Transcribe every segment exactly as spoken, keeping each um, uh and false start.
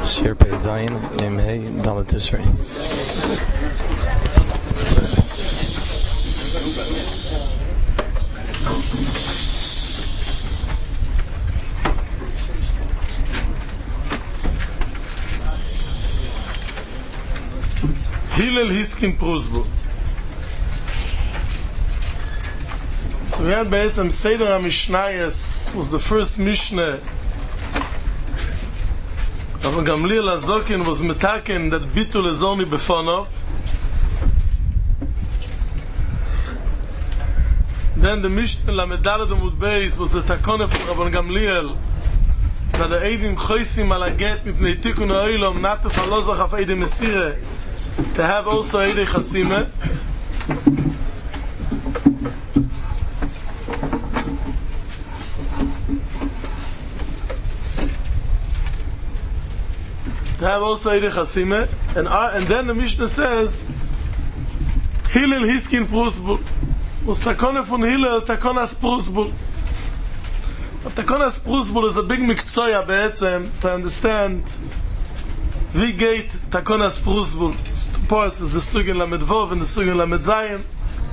Shir Pei Zayin, Mem Hey, Dalet Tishrei. Hillel Hiskin Prusbul. So we had בעצם Seder HaMishnayos was the first Mishnah. Rabban Gamliel HaZokin was metaken that bitul ezoni befonov. Then the Mishnah Lamed Daled Amud Beis was the takone from Rabban Gamliel that the Eidim choisim ala get mipnei tikun ha'olam natuf halozach af Eidim Mesireh to have also Eidei Chasime. To have also Eidei Chasime. And, uh, and then the Mishnah says, Hillel Hiskin Prusbul. Was Takone von Hillel, Takonas Prusbul. But Takonas Prusbul is a big mikzoya be'etzem to understand wie geht Takonas Prusbul. It's two parts, is the Sugin Lamed Vov and the Sugin Lamed Zayin.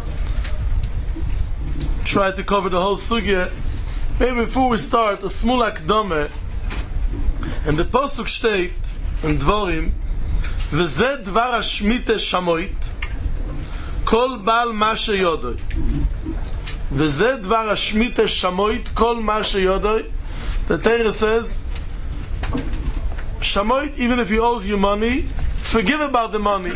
Try to cover the whole Sugya. Maybe before we start, a small akdome. And the Posuk state in Dvorim, V'zeh dvar hashmite shamoit, kol bal ma sheyodoi. V'zeh dvar hashmite shamoit, kol ma sheyodoi. The Torah says, Shamoit, even if he owes you money, forgive about the money.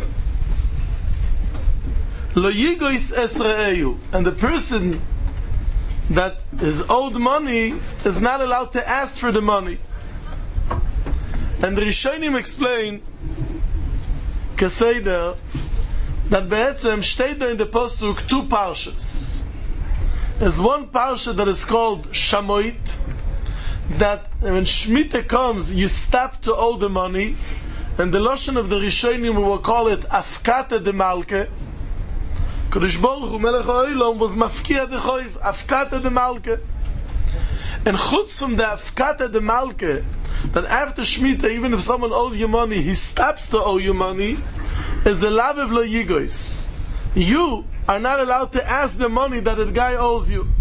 Lo yigois esre'eyu. And the person that is owed money is not allowed to ask for the money. And the Rishonim explain, Keseder, that Be'etzem steht there in the Posuk two parshas. There's one parsha that is called Shamoit, that when Shemitah comes, you stop to owe the money, and the Lashon of the Rishonim, we will call it Afkata de Malke. Kodesh Baruch Hu Melech HaOlam was Mafkia de Choiv, Afkata de Malke. And chutz from the Afkata de Malke, that after Shemitah, even if someone owes you money, he stops to owe you money, is the Lavev Lo Yigois. You are not allowed to ask the money that the guy owes you.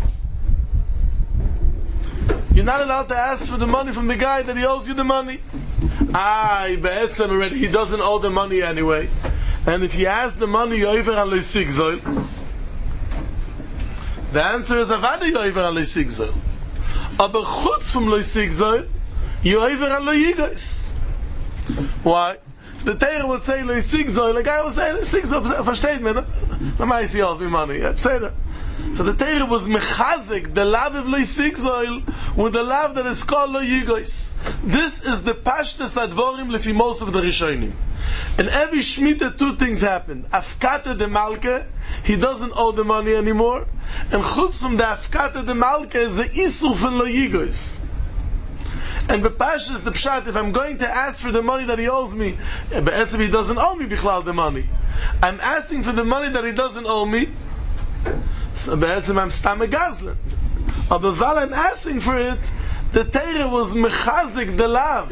You're not allowed to ask for the money from the guy that he owes you the money. Ah, be'etzem already, he doesn't owe the money anyway. And if you ask the money, you're over on loisigzol. The answer is avada you're over on loisigzol. Aber chutz from loisigzol, you're over on loyigos. Why? The Torah would say loisigzol, the guy would say loisigzol, versteht man? Na mais he owes me money. Say that. So the Torah was mechazik, the love of loisigzol, with the love that is called loyigos. This is the pashtus advorim lefi most of the Rishonim. In every Shemitah, two things happened. Afkata de Malke, he doesn't owe the money anymore. And chutz from the Afkata de Malke is the Isur from loyigos. And b'pashas the pshat, if I'm going to ask for the money that he owes me, be'etzem he doesn't owe me bichlal the money. I'm asking for the money that he doesn't owe me, so be'etzem I'm stam a gazlan. But while I'm asking for it, the Torah was mechazik the lav.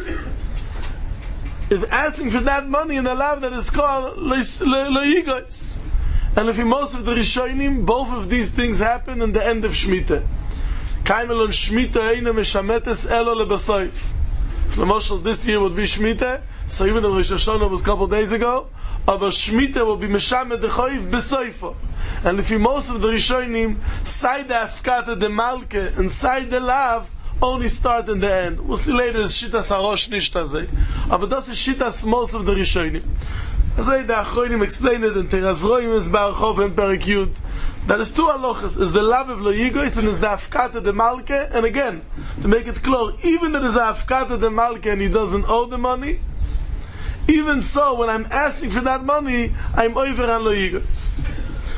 If asking for that money in a lav that is called loyigos. And if in most of the Rishonim, both of these things happen in the end of Shemitah. Kaimel on Shemitah eine meshametes elo lebesoif. L'moshel, this year would be Shemitah, so even though Rosh Hashanah was a couple of days ago, but Shemitah will be meshamet dechoiv besoifo. And if you most of the Rishonim, side the Afkata de Malke and side the Lav, only start in the end. We'll see later is Shitas HaRosh Nishtazeh. But that's the Shitas most of the Rishonim. As I the Achronim explained it in Terazroim is Barachov and Perik Yud. That is two halachas, is the love of loyigos and is the Afkata de Malke. And again, to make it clear, even that is the Afkata de Malke and he doesn't owe the money, even so, when I'm asking for that money, I'm over on loyigos.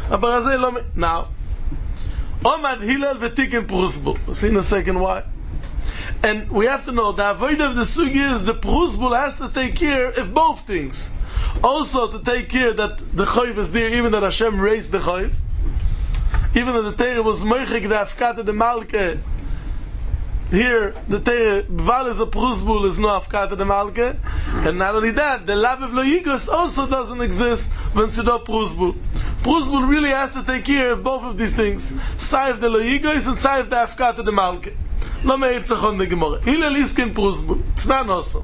Now, Omad Hillel v'tiken Prusbul. We'll see in a second why. And we have to know, the avoid of the sugi is the Prusbul has to take care of both things. Also to take care that the Choiv is there, even that Hashem raised the Choiv. Even though the Torah was Moichik the Afkata de Malke, here the Torah Bval is a Prusbul is no Afkata de Malke, and not only that, the Lav of Lo Yigos also doesn't exist when Sido Prusbul. Prusbul really has to take care of both of these things, Saif de Lo Yigos and Saif de Afkata de Malke. Lo me'ev tzachon de Gemara. Hillel iskin Prusbul. It's not awesome.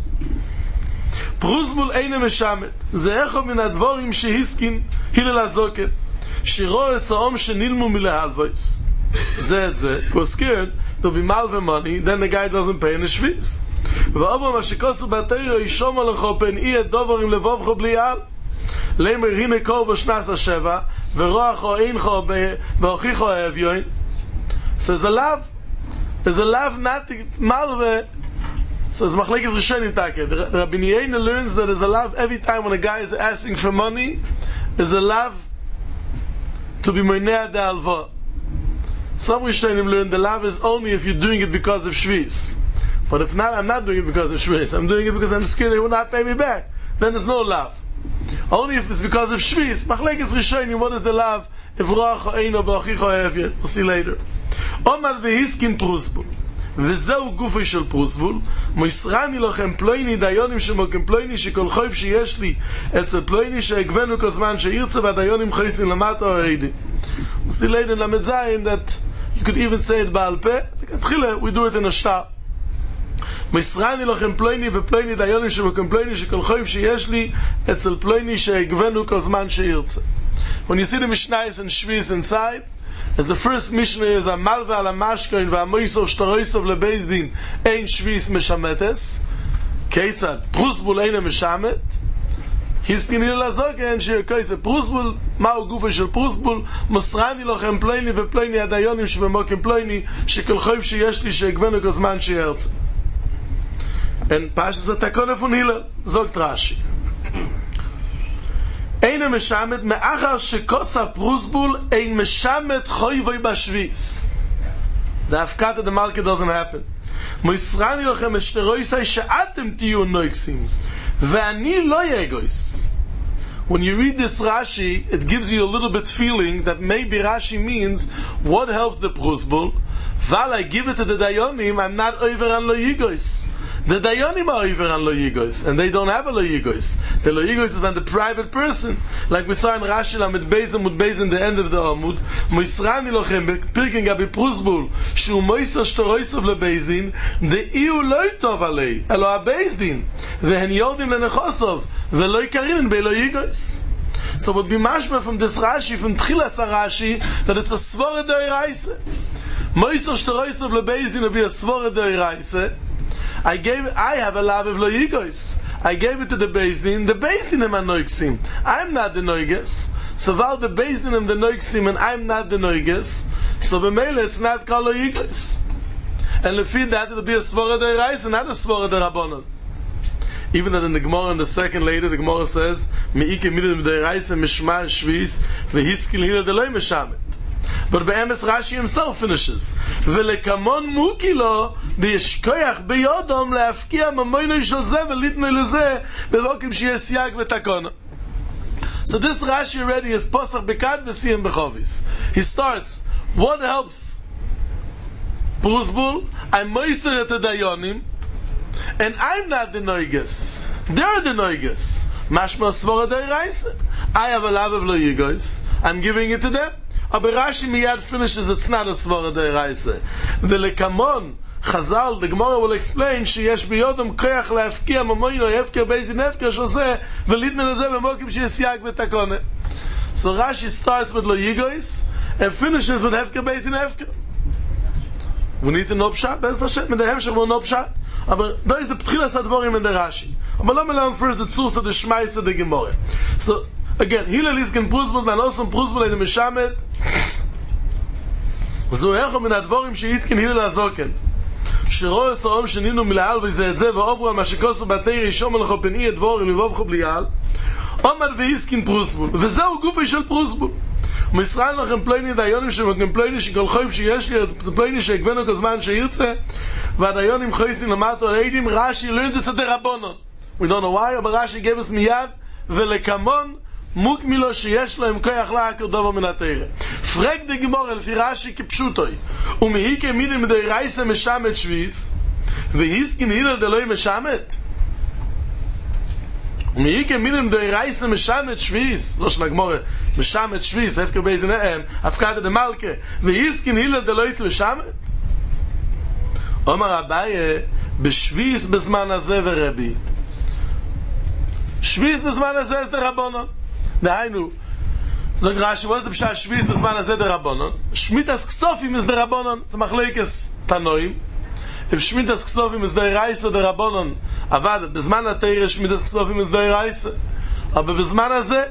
Prusbul eine meshamet. Ze echo min advorim shehiskin Hillel azoken. Shiro esaom shenilmu milehalvois. Zed ze. He was scared to be malve money, then the guy doesn't pay in the shviz. V'obo ma shekosu b'atayro yishom alecho pen iye dovorim levovcho bli al. Lemer hine kol v'shnas ha-sheva v'roacho eincho v'ochicho ha'evyoin. Says the love. There's a lav not malve. So it's machlekes rishonim take. The Rabbi Yehuda learns that there's a lav every time when a guy is asking for money. There's a lav to be moinea de alva. Some rishonim learn the lav is only if you're doing it because of shviz. But if not, I'm not doing it because of shviz. I'm doing it because I'm scared they will not pay me back. Then there's no lav. Only if it's because of shviz. Machlekes rishonim. What is the lav? If roach eino b'achicho evyen. We'll see later. Omar vehiskin Prusbul. וזהו גופי של פרוסבול, מויסרני לכם פלויני דיונים שמוקים פלויני שכל חייב שיש לי אצל פלויני שהגוונו כזמן שירצה והדיונים חייסים למטה או עדים. We see later in Lamed Zayin that you could even say it בעל פה, תחילה, we do it in a star. מויסרני לכם פלויני ופלויני דיונים שמוקים פלויני שכל חייב שיש לי אצל פלויני שהגוונו כזמן שירצה. When you see the Mishnayos and Shvis inside, as the first Mishnah is a Malva ala Mashkoin va Moisov Shtaroisov lebezdin ein Shvis meshametes Keitzad Prusbul eine meshamet Hiskin il lazogen shekoise Prusbul ma'u gufa shel Prusbul Mosrani lochem ploini ve ploini adayonim shebemokim ploini shekel choyv sheyesh li sheegvenu kozman sheyertze. And Pashas HaTakona von Hillel zogt Rashi Eine meshamet me'achar shekosav Prusbul ein meshamet choyvoi bashvis. The Afkata de Malke doesn't happen. Moisrani lochem eshteroisai she'atem tiyu noiksim ve'ani lo yegois. When you read this Rashi, it gives you a little bit feeling that maybe Rashi means what helps the Prusbul. Val I give it to the Dayonim, I'm not over on lo yigois. The Dayanim are over on lo yigos, and they don't have a lo yigos. The lo yigos is on the private person, like we saw in Rashi Lamed Beis Amud Beis in the end of the Amud. Moisrani lochem pirkin gabi Prusbul shu moisa shtoroisov lebezdin de iu lo tov alei elo abezdin vehen yodim lenechosov velo ikarin be lo yigos. So it would be mashma from this Rashi, from Tchilas Rashi, that it's a svara deiraisa. Moisa shtoroisov lebezdin will be a svara deiraisa. I gave I have a lav of lo yigos. I gave it to the Beis Din. The Beis Din am noiksim. I'm not the noiges. So while the Beis Din am the noiksim and I'm not the noiges, so b'meila it's not called lo yigos. And lefi that it'll be a svara deiraisa, not a svara derabanan. Even that in the Gemara in the second later, the Gemara says, Me'ike midim deiraisa mishma shvis vehiskil hila deloi meshamet. But Be'emes Rashi himself finishes. V'lekamon mukilo de'yeshkoyach beyodom le'afkia mamoyno shel zeh v'litno lezeh v'lokim sheyesh siyag v'takona. So this Rashi already is posach bekad v'siyim b'chovis. He starts, what helps Prusbul? I'm moiser at the Dayonim, and I'm not the noiges. They're the noiges. Mashma svara deiraisa. I have a lav of lo yigos. I'm giving it to them. Aber Rashi miyad finishes, it's not a svara deiraisa. The lekamon Chazal, the Gemara will explain sheyesh biyodam koyach leafkia mamoyno hefker beizin hefker shoseh v'litne lezeh v'mokim sheyesh siyag v'takone. So Rashi starts with lo yigois and finishes with hefker beizin hefker. We need to know pshat. Bez Hashem, in the hemshech will know pshat. Aber da is the ptchilas advorim in the Rashi. Aber let me learn first the tzus of the shmais of the Gemara. So again, Hillel isken Prusbul, and also Prusbul in the Meshamet. Zohecho min advorim sheitken Hillel azoken. שרוא יסרום שנינו מלעל וזה את זה ועוברו על מה שכוסו בתאיר ישום הלכו פנאי הדבורים לבובכו בליעל עומד והסכין פרוסבול וזהו גופי של פרוסבול ומישראל לכם פלייני דיונים שמוקים פלייני שכל חייב שיש לי פלייני שהגוונו כזמן שירצה והדיונים חייסים למטו רעידים רש"י learns it's a דרבנן. We don't know why, but Rashi gave us מיד ולקמון מוק מילו שיש לו עם כוח להכיר דובר מן התאיר. Frag de Gemara fi Rashi kipshutoy. Um hike mit mit der Reise meshamet shvis. Ve hiskin hil de loy meshamet. Um hike mit dem der Reise meshamet shvis. Lo shna Gemara meshamet shvis, hef ke bezen em, afkade de malke. Ve hiskin hil de loy meshamet. Omar Abaye b'shvis bezman hazeh v'Rebbi. Shvis bezman hazeh is der Rabbanon. Dahainu, zog Rashi, was is the pshat shvis bezman hazeh der Rabbanon? Shmitas ksofim is der Rabbanon. It's machlekes tanoim. If shmitas ksofim is der Reise der Rabbanon, avad bezman haTeira shmitas ksofim is der Reise. Aber bezman hazeh,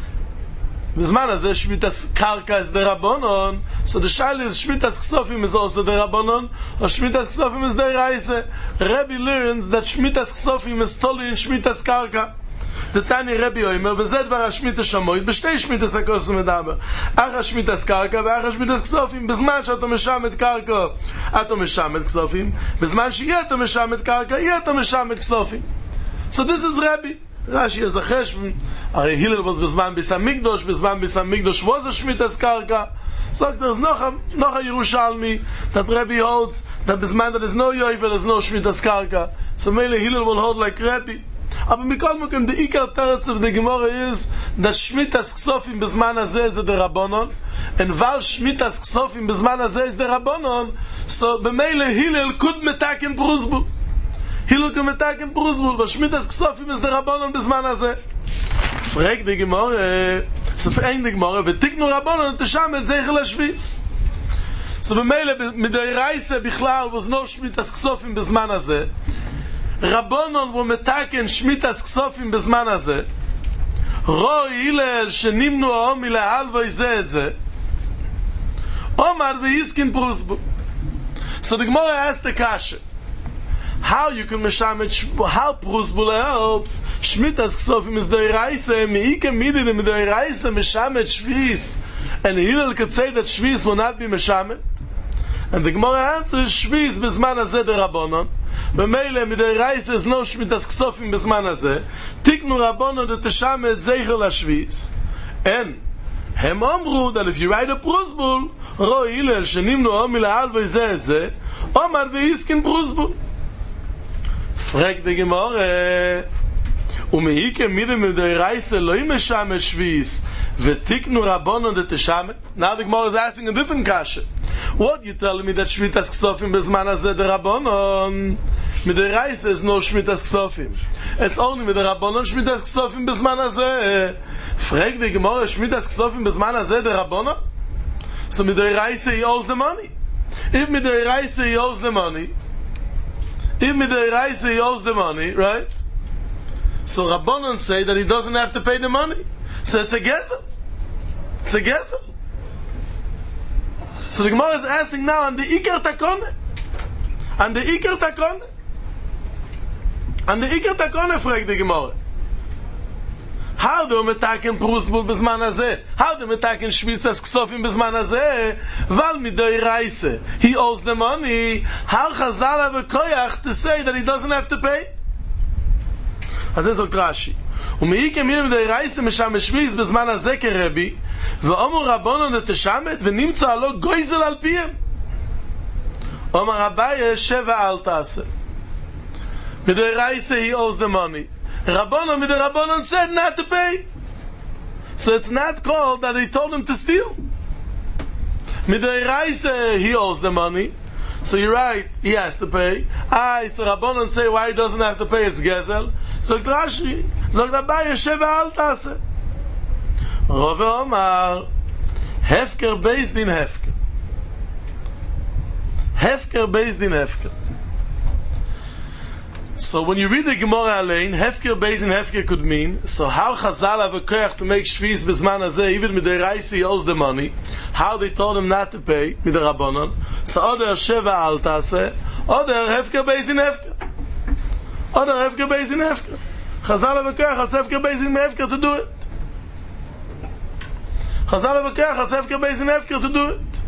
bezman hazeh shmitas karka is der Rabbanon. So the shayla is shmitas ksofim is also der Rabbanon, or shmitas ksofim is der Reise. Rebbe learns that shmitas ksofim is totally in shmitas karka. The Tani Rebbe Oimer, וזה דבר השמיטה שמוית, בשתי שמיטס הכוס ומדבר. אחת שמיטס קרקע ואחת שמיטס כסופים. בזמן שאתה משמת קרקע, אתה משמת כסופים. בזמן שיהיה אתה משמת קרקע, יהיה אתה משמת כסופים. So this is Rebbe. רש"י is a cheshbon. הרי Hillel was בזמן ביס המקדוש, בזמן ביס המקדוש was a שמיטס קרקע. So there's noch a, noch a Yerushalmi that Rebbe holds that b'zman that there's no yoivel, there's no shmitas karka. So maybe Hillel will hold like Rebbe. Aber mikol mokem the ikar teretz of the Gemara is that shmitas ksofim b'zman hazeh is the Rabbanon, and val shmitas ksofim b'zman hazeh is the Rabbanon. So b'meile Hillel could metaken bruzbul. Hillel could metaken bruzbul, but shmitas ksofim is the Rabbanon b'zman hazeh. Frag the Gemara. So verein the Gemara, v'tiknu Rabbanon teshamet zeichel hashvis. So b'meile midei Reise bichlal was no shmitas ksofim b'zman hazeh. Rabbanon were metaken shmitas ksofim b'zman hazeh. Ro Hillel shenimnu ha'om milahal v'izeh et zeh. Omar v'yiskin prusbu. So the Gemara asked the kasha, how you can meshamet, how prusbu helps shmitas ksofim is the Reise, meike midin in the Reise meshamet shvis, and Hillel could say that shvis will not be meshamet. And the Gemara answers shvis b'zman hazeh the Rabbanon. B'meile midei Reise is no shmitas ksofim b'zman hazeh. Tiknu Rabbanon the teshamet zeichel hashvis. And hem omru that if you write a prusbul, ro Hillel shenimnu ha'om milahal v'izeh et zeh, omar v'yiskin prusbul. Frag the Gemara. Umehike midem midei Reise lo imeshamet shvis v'tiknu Rabbanon the teshamet. Now the Gemara is asking a different kasha. What you telling me that shmitas ksofim b'zman hazeh the Rabbanon? Midei Reise is no shmitas ksofim. It's only with the Rabbanon shmitas ksofim b'zman hazeh. Frag the Gemara, shmitas ksofim b'zman hazeh the Rabbanon? So midei Reise he owes the money. If midei Reise he owes the money, if midei Reise he owes the money, right? So Rabbanon say that he doesn't have to pay the money. So it's a gezel. It's a gezel. So the Gemara is asking now on the Iker Takone. On the Iker Takone. On the Iker Takone, fragt the Gemara. How do we metaken prusbul b'zman hazeh? How do we metaken shvitas ksofim b'zman hazeh? Val midei Reise, he owes the money. How Chazal have a koyach to say that he doesn't have to pay? Hazeh zog Rashi. ומאיקה מילה מדי רייסה משם שביס בזמן הזה כרבי ואומר רבונו נתשמת ונמצא לו גויזל על פיהם אומר רבי שבע אל תעשה מדי רייסה he owes the money רבונו מדי רבונו said not to pay so it's not called that he told him to steal מדי רייסה he owes the money so you're right he has to pay ah so רבונו say why he doesn't have to pay it's gezel so Rashi sagt dabei שבע אל תעשה רוב אומר הפקר בייס דין הפקר הפקר בייס דין הפקר so when you read the Gemara allein hefker base in hefker could mean so how Chazal have a koyach to make shvis bezman hazeh even with the Reise he owes the money how they told him not to pay with the Rabbanon so other sheva al taseh other hefker base in hefker other hefker base in hefker Chazal have a koyach at hefker base in hefker to do it Chazal have a koyach at hefker base in hefker to do it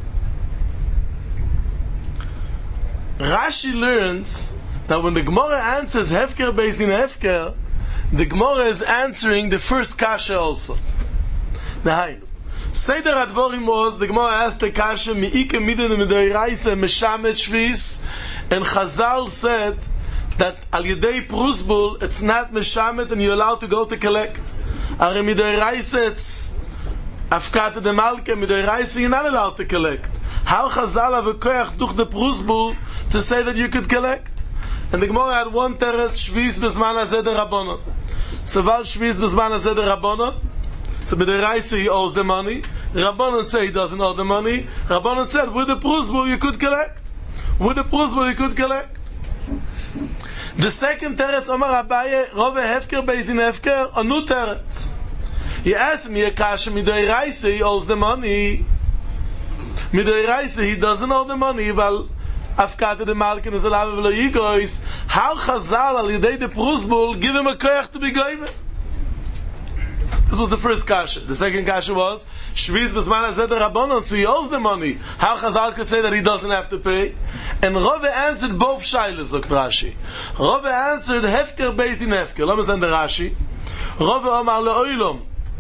Rashi learns that when the Gemara answers Hefker based in Hefker, the Gemara is answering the first kasha also. Now, Seder Advorim was, the Gemara asked the Kasha, Mi'ike Midin Midoiraisa Meshamet Shvis, and Chazal said that Al Yedei Prusbul, it's not Meshamet and you're allowed to go to collect. Are Midoiraisa, it's Afkata de Malke, Midoiraisa, you're not allowed to collect. How Chazal have a koyach duch the Prusbul to say that you could collect? And the Gemara had one teretz, Shvis Bezman Hazeh de Rabbanon. Saval Shvis Bezman Hazeh de Rabbanon. So Midoiraisa he owes the money. Rabbanon say he doesn't owe the money. Rabbanon said with the Prusbul you could collect. With the Prusbul you could collect. The second teretz, Omar Abaye, Rove Hefker Beis Din Hefker, a new teretz. He asked me a kasha, Midoiraisa he owes the money. Midoiraisa he doesn't owe the money, but Afkata de Malkin is allowed to be goyis. How Chazal al Yedei the Prusbul give him a koyach to be goyve? This was the first kasha. The second kasha was Shviz Bezman Hazeh de Rabbanon, so he owes the money. How Chazal could say that he doesn't have to pay? And Rove answered both shaylas, Dr. Rashi. Rove answered Hefker Beis Din Hefker. Let me send the Rashi. Rove Omar le'oilom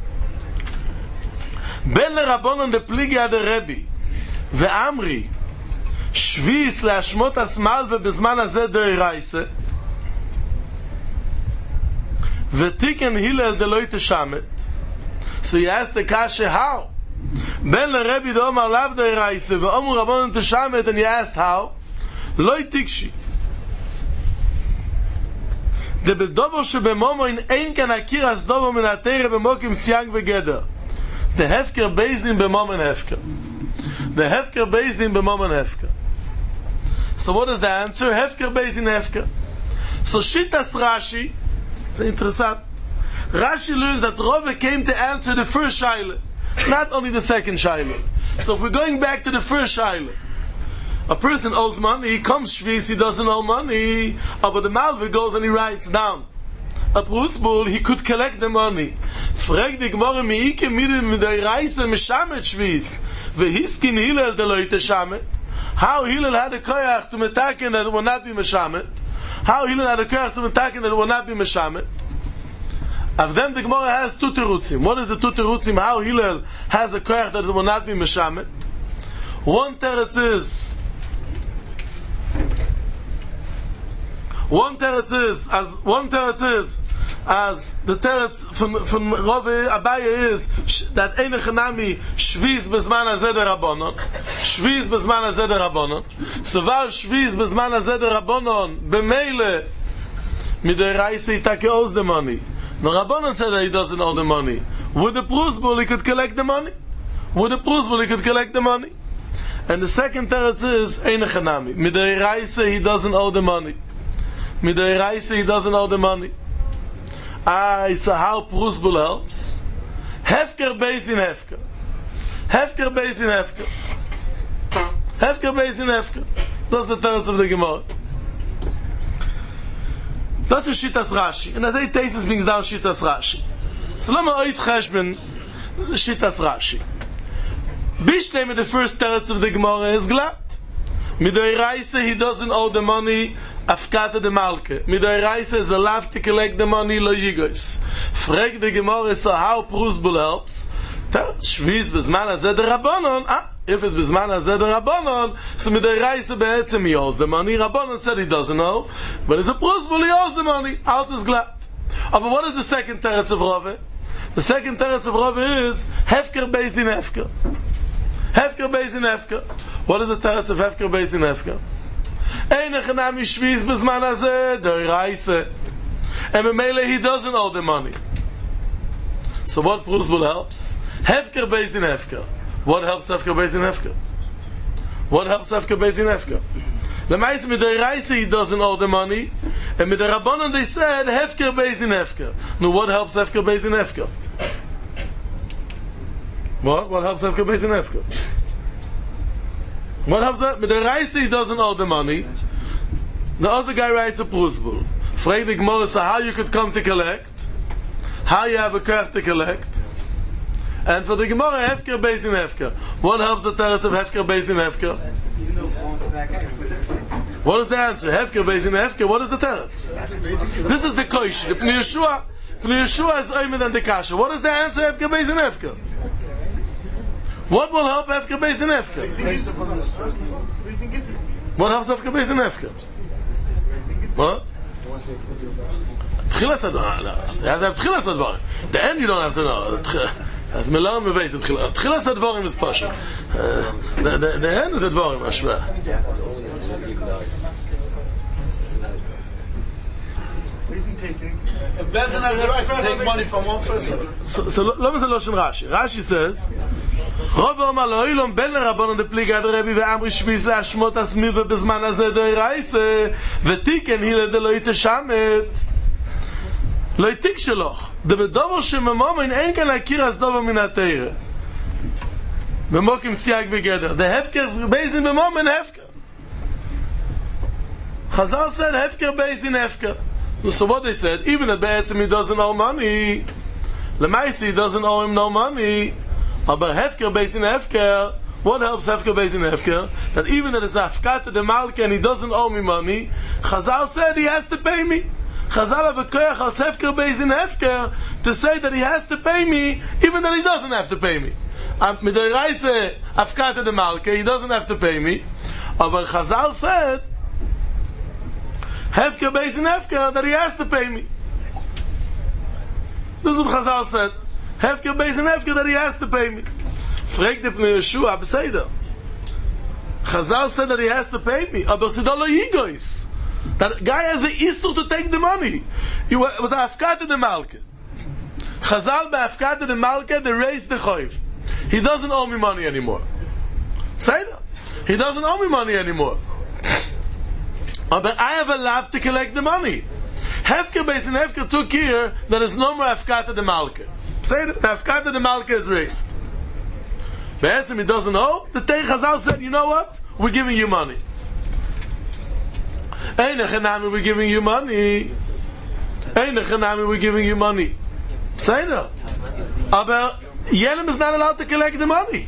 Ben leRabbanon de Pligi de Rebbe ve'amri Shviz le'ashmot asmal ve'bezman Hazeh de'iraisa ve'tiken Hillel de lo yiteshamet. So he asked the kasha how? Ben leRebbe de Omar lav de'iraisa ve'omu Rabbanon teshamet, and he asked how? Lo yitikshi. De bedovo shebemomo in ein kan akir as dovo min atere bemokim siang vegeder. The Hefker Beis Din bemomen Hefker. The Hefker Beis Din bemomen Hefker. So what is the answer? Hefker Beis Din Hefker. So Shitas Rashi, it's interessant. Rashi learns that Rove came to answer the first shaila, not only the second shaila. So if we're going back to the first shaila, a person owes money, he comes Shvis, he doesn't owe money, but the Malvi goes and he writes down. A Prusbul, he could collect the money. Frag the Gemara, Mi'ike Midin Midoiraisa Meshamet Shvis, Ve'hiskin Hillel de lo yiteshamet. How Hillel had a koyach to metaken that it will not be Meshamet? How Hillel had a koyach to metaken that it will not be Meshamet? Of them, the Gemara has two terutzim. What is the two terutzim? How Hillel has a koyach that it will not be Meshamet? One teretz is One teretz is as one teretz is as the teretz from from Rove Abaye is that eine chenami Shviz bezman hazeh de Rabbanon, Shviz bezman hazeh de Rabbanon. Saval Shviz bezman hazeh de Rabbanon b'meile midoiraisa itake owes the money. The Rabbanon said that he doesn't owe the money. With the Prusbul he could collect the money. With the Prusbul he could collect the money. And the second teretz is eine chenami midoiraisa he doesn't owe the money. Midoiraisa he doesn't owe the money. Ah, so how Prusbul helps? Hefker Beis Din Hefker. Hefker Beis Din Hefker. Hefker Beis Din Hefker. That's the teretz of the Gemara. That's the Shitas Rashi. And as I taste this brings down Shitas Rashi. So let me ois cheshben Shitas Rashi. Bishlei with the first teretz of the Gemara is glad. Midoiraisa he doesn't owe the money. Afkata de Malke. Midoiraisa is allowed to collect the money lo yigos. Frag the Gemara, so how Prusbul helps? Shviz bezman hazeh de Rabbanon. Ah, if it's bezman hazeh de Rabbanon, so Midoiraisa be'etzem he owes the money. Rabbanon said he doesn't know, but it's a Prusbul, he owes the money. Alt is glad. Oh, but what is the second teretz of Rove? The second teretz of Rove is Hefker Beis Din Hefker. Hefker Beis Din Hefker. What is the teretz of Hefker Beis Din Hefker? Eine chenami Shviz bezman hazeh de'iraisa. And Memele he doesn't owe the money. So what Prusbul helps? Hefker Beis Din Hefker. What helps Hefker Beis Din Hefker? What helps Hefker Beis Din Hefker? L'maisa midoiraisa he doesn't owe the money, and with the Rabbanon they said Hefker Beis Din Hefker. Now what helps Hefker Beis Din Hefker? What? What helps Hefker Beis Din Hefker? What helps that? Midoiraisa he doesn't owe the money. The other guy writes a Prusbul. Frag the Gemara, so how you could come to collect? How you have a koyach to collect? And for the Gemara, Hefker Beis Din Hefker. What helps the teretz of Hefker Beis Din Hefker? What is the answer? Hefker Beis Din Hefker. What is the teretz? This is the koish. The Pnei Yeshua, Pnei Yeshua is oimer than the kasha. What is the answer? Hefker Beis Din Hefker. What will help Hefker based in Hefker? What helps Hefker based in Hefker? What? Tchilas advar. You have to have Tchilas advar. The end you don't have to know. As Milan beweist Tchilas. Tchilas advarim is pasha. The the end of the advarim is shver. If Bezdin has the right to take money from one person. So, so let me say Loshen Rashi. Rashi says, Rav Omar Loilom ben Rabbanon de Pliga de Rebbe ve'amri shviz le'ashmot asmiva bezman hazeh doiraisa v'tiken hile de lo yiteshamet lo yitik sheloch de bedover shemamom in ein kan akir as dover min ha'teire b'mokim siag v'geder the hefker based in b'mom and hefker Chazal said hefker based in hefker. So what they said, even that Be'etzim he doesn't owe money, Lemaisi he doesn't owe him no money, but Hefker based in Hefker, what helps Hefker based in Hefker? That even that it's Afkata de Malka and he doesn't owe me money, Chazal said he has to pay me. Chazal have a koyach als Hefker based in Hefker to say that he has to pay me, even that he doesn't have to pay me. Mit der Reise Afkata de Malka, he doesn't have to pay me, but Chazal said, Hefker based in Hefker, that he has to pay me. This is what Chazal said. Hefker based in Hefker, that he has to pay me. Frag de Pnei Yeshua, Beseder. Chazal said that he has to pay me. Aber Sidolo Yigois. That guy has an issue to take the money. He was Afkata de Malka. Chazal by Afkata de Malka, they raised the Choiv. He doesn't owe me money anymore. Beseder. He doesn't owe me money anymore. But I have a love to collect the money. Hefker based in Hefker took here that there is no more Afkata de Malka. Say that the Afkata de Malka is raised. Be'etzim he doesn't know. The Teich Chazal said, you know what? We're giving you money. Eine Chanami, we're giving you money. Eine Chanami, we're giving you money. Say that. Aber Yelem is not allowed to collect the money.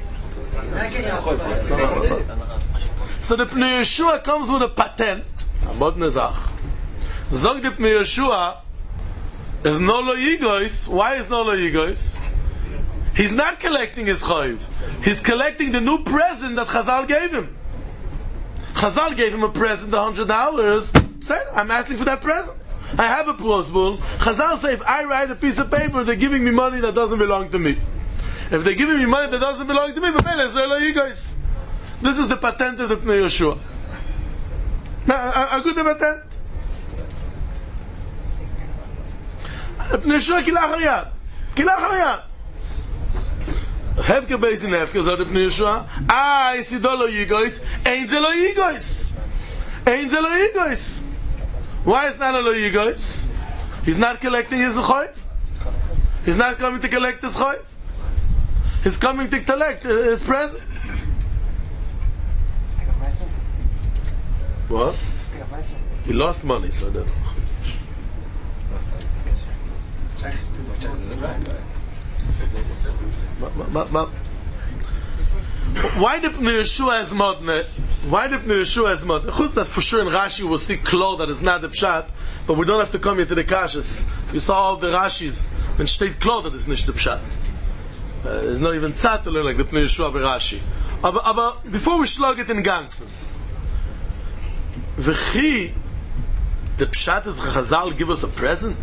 So the Pnei Yeshua comes with a patent. Amod nezach. Zog the Pnei Yeshua is no lo yigois. Why is no lo yigois? He's not collecting his chayv. He's collecting the new present that Chazal gave him. Chazal gave him a present, a hundred dollars. Said, I'm asking for that present. I have a prosbul. Chazal say, if I write a piece of paper, they're giving me money that doesn't belong to me. If they're giving me money that doesn't belong to me, but man, it's no lo yigois. This is the patent of the Pnei Yeshua. A good patent. The Pnei Yeshua kilach hayad. Kilach hayad. Hefker based in Hefker, so the Pnei Yeshua. Ah, Isido lo yigois. Ein ze lo yigois. Ein ze lo yigois. Why is not a lo yigois? He's not collecting his choiv. He's not coming to collect his choiv. He's coming to collect his present. What? He lost money, so I don't know. Why the Pnei Yeshua has modne? Why the Pnei Yeshua has modne? Chutz that for sure in Rashi we'll see Klo that is not the Pshat, but we don't have to come here to the Kashas. We saw all the Rashis when steht Klo that is nicht the Pshat. Uh, there's not even Tzat to learn like the Pnei Yeshua by Rashi. Aber, aber before we slug it in Ganzen, V'chi, the Pshat is Chazal give us a present.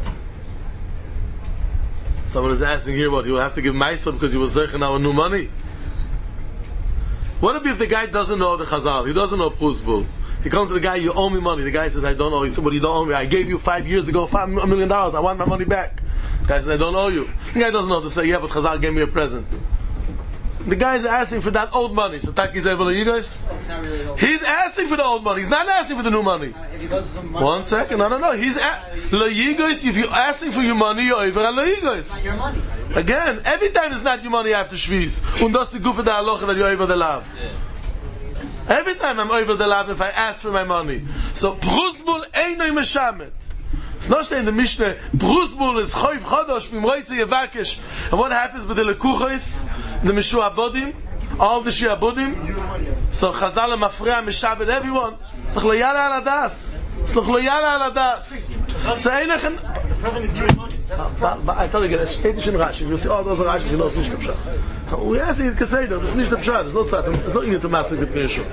Someone is asking here what, he will have to give Maisa because he was Zerchen our new money. What if the guy doesn't know the Chazal? He doesn't know Prusbul. He comes to the guy, you owe me money. The guy says, I don't owe you. He said, but you don't owe me. I gave you five years ago five a million dollars. I want my money back. The guy says, I don't owe you. The guy doesn't know to say, yeah, but Chazal gave me a present. The guy is asking for that old money. So Taki's able to you guys? Really He's asking for the old money. He's not asking for the new money. Uh, if he goes for money, One second. No, no, no. He's lo yigois. If you're asking for your money, you're over lo yigois. not your money. Again, every time it's not your money after Shviz. Und das ist gut für der Halacha that you're over the lav. Every time I'm over the lav if I ask for my money. So Prusbul einoi meshamet. It's not in the Mishnah. Prusbul is choiv chodosh v'im roitze yevakesh. And what happens with the lekuchos, the Meshua Bodim, all the Shia Bodim? So Chazal mafreya meshabed everyone. It's noch loyal al adas. It's noch loyal al adas. So einach I told you, it's Shadish in Rashi. You see, oh, those are Rashi, you know, it's not the Pshat. We ask you to say that, it's not the Pshat, it's not Satan, it's not in the Matzah, the Pnei.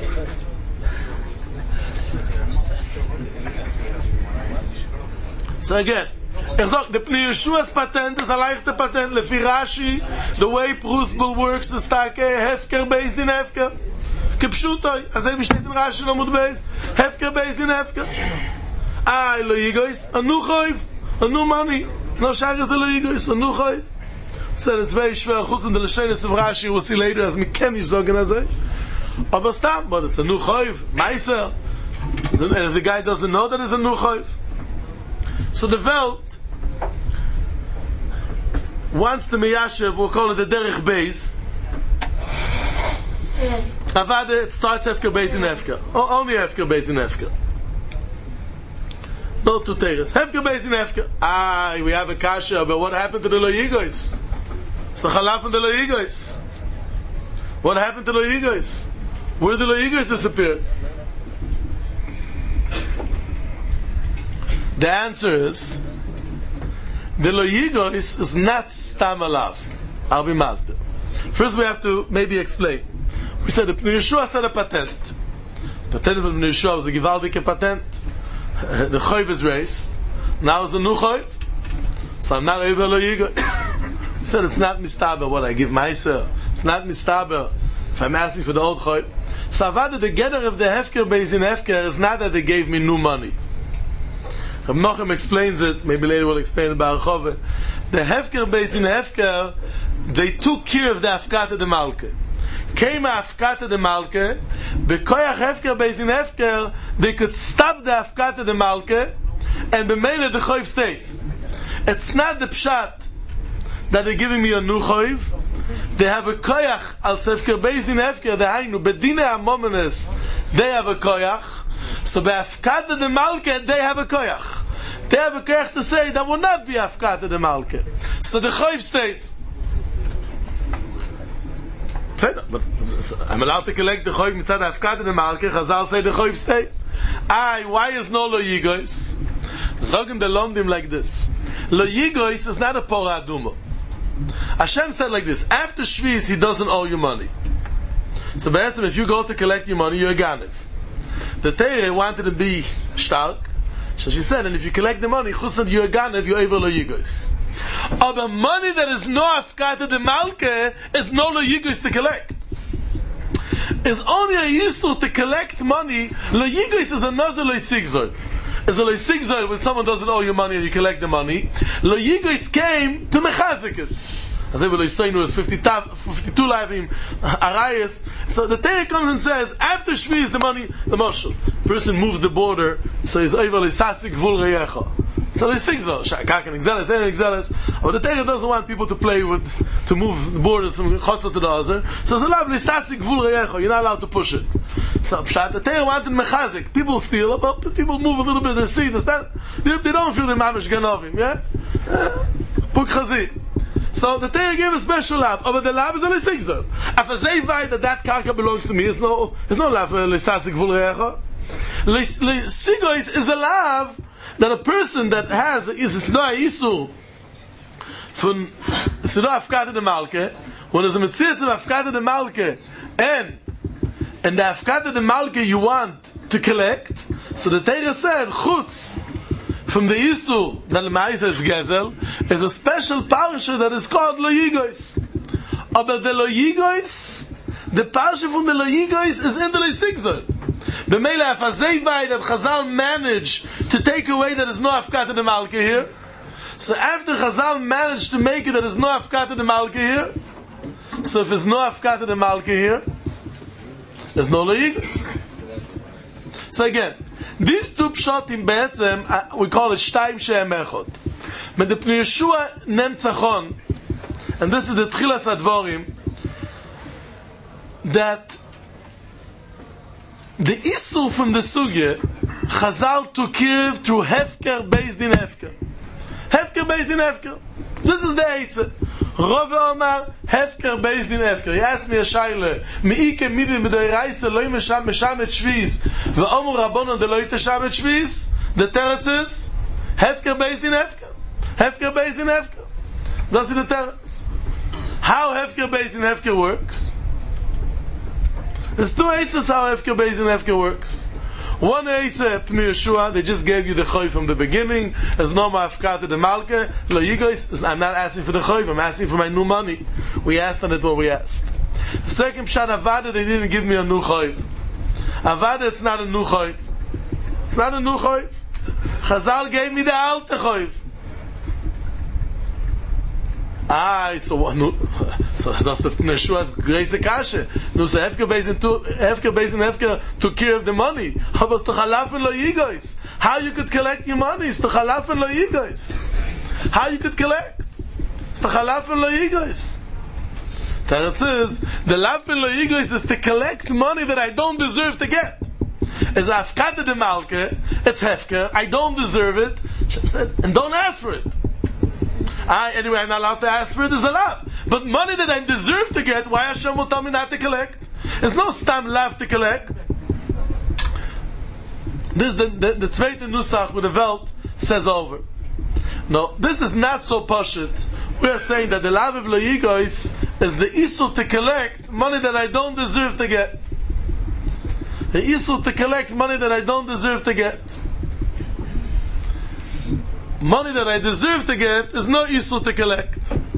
So again, er sagt, the Pnei Yeshua's patent is a leichte patent, lefi Rashi, the way Prusbul works is take hefker based in hefker. Kipshutoi, as I besteht in Rashi no mud base, hefker based in hefker. Ah, lo yigois, a nu choiv, a nu money, no shagas de lo yigois, a nu choiv. Said it's very schwer, chutz in the Lashenes of Rashi, we'll see later, as me ken ish zogen azay. Aber stam, but it's a nu choiv, meiser. And if the guy doesn't know that it's a nu choiv. So the Welt wants the Miyashev, we'll call it the Derech Beis. Avada, it starts Hefker Beis in Hefker. Only Hefker Beis in Hefker. No two teres. Hefker Beis in Hefker. Ah, we have a kasha, but what happened to the Lo Yigois? It's the Chalaf and the Lo Yigois. What happened to Lo Yigois? Where did the Lo Yigois disappear? The answer is the Lo Yigois is not Stam Alav. I'll be masbir. First we have to maybe explain. We said the Pnei Yeshua said a patent. Patent of Pnei Yeshua was a gewaldige patent. The Choiv is raised. Now it's a new Choiv. So I'm not able to Lo Yigois. We said it's not mistaber what I give myself. It's not mistaber if I'm asking for the old Choiv. So Avada, the gather of the Hefker Beis in Hefker is not that they gave me new money. Reb Nochem explains it, maybe later we'll explain it by Archove. The Hefker Beis in Hefker, they took care of the Afkata de Malke. Came Afkata de Malke, Bekoyach Hefker Beis in Hefker, they could stop the Afkata de Malke, and B'meile the Choiv stays. It's not the Pshat that they're giving me a new Choiv. They have a Koyach al Hefker Beis in Hefker, the Hainu, Bedine HaMomenes, they have a Koyach. So by Afkata de Malke, they have a koyach. They have a koyach to say that will not be Afkata de Malke. So the choiv stays. But I'm allowed to collect the choiv mitzad Afkata de Malke. Chazal say the choiv stay. Aye, why is no Lo Yigois? Zogen the Lomdim like this. Lo Yigois is not a Pora Aduma. Hashem said like this: after Shviz, he doesn't owe you money. So be'etzem, if you go to collect your money, you're a Ganev. The Torah wanted to be stark, so she said, and if you collect the money, chusad you're a ganev, you're able Lo Yigois. Or the money that is no Afkata de Malke is no Lo Yigois to collect. It's only a yisur to collect money. Lo Yigois is another Lo Sigzor. It's a Lo Sigzor when someone doesn't owe you money and you collect the money. Lo Yigois came to mechazik it. As everybody saying was fifty-two lavim arayas. So the Torah comes and says, after Shvi is the money, the marshal person moves the border, so he's over l'sasik vul reyecha. So they sing so, shakak and exelis, and exelis. But the Torah doesn't want people to play with, to move the borders from Chotza to the other. So it's a lovely sasik vul reyecha. You're not allowed to push it. So pshat, the Torah wanted mechazik. People steal, but people move a little bit. They see this. That they, they don't feel the mamish ganovim. Yeah, puk chazit. So the Torah gave a special lab, but the lab is only six zone. If a zayvai that that karka belongs to me, is no, is no lab for l'sasik vul reyecha. L'sigois is a lab that a person that has is no isur from it's no Afkata de Malke, when there's a mitzvah of Afkata de Malke, and and the Afkata de Malke you want to collect. So the Torah said chutz from the isur that the ma'isa is gezel is a special parasha that is called Lo Yigois. But the Lo Yigois, the parasha from the Lo Yigois is in the Lo Sigzor. The Mela if a zayvai that Chazal managed to take away that is no Afkata de Malke here. So after Chazal managed to make it that is no Afkata de Malke here, so if there's no Afkata de Malke here, there's no Lo Yigois. So again, these two pshatim be'etzem, uh, we call it Shtayim She'em Echad. But the Pnei Yeshua Nemtzachon, and this is the Tchilas Advorim, that the Isur from the Sugya, Chazal took care through Hefker based in Hefker. Hefker based in Hefker. This is the Eitzah. Rove Omar, Hefker based in Hefker. He asked me a shaila, Me'ike midim b'dei reise loy mesham et shviz, ve'omu rabbonon de loy tesham et shviz. The teretz is, Hefker based in Hefker. Hefker based in Hefker. That's the terms. How Hefker based in Hefker works? There's two eitzes how Hefker based in Hefker works. One eitzah, Pnei Yeshua, they just gave you the choy from the beginning. There's no ma'afkata de malke. Lo yigois, I'm not asking for the choy, I'm asking for my new money. We asked on it what we asked. The second pshat avada, they didn't give me a new choy. Avada, it's not a new choy. It's not a new choy. Chazal gave me the alte choy. Ah, so what? No, so that's the Neshua's grace kashe. No, so Hefker based in two, Hefker based in Hefker took care of the money. How was the chalafen lo yigois? How you could collect your money? It's the chalafen lo yigois. How you could collect? It's the chalafen lo yigois. Teretz is the chalafen lo yigois is to collect money that I don't deserve to get. As afkata de malke, it's Hefker. I don't deserve it. Hashem said, and don't ask for it. I, anyway, I'm not allowed to ask for it, is allowed. But money that I deserve to get, why Hashem will tell me not to collect? There's no stam lav to collect. This is the, the, the zweite Nusach with the Welt says over. No, this is not so pashut. We are saying that the lav of lo yigois is the issue to collect money that I don't deserve to get. The issue to collect money that I don't deserve to get. Money that I deserve to get is no issue to collect.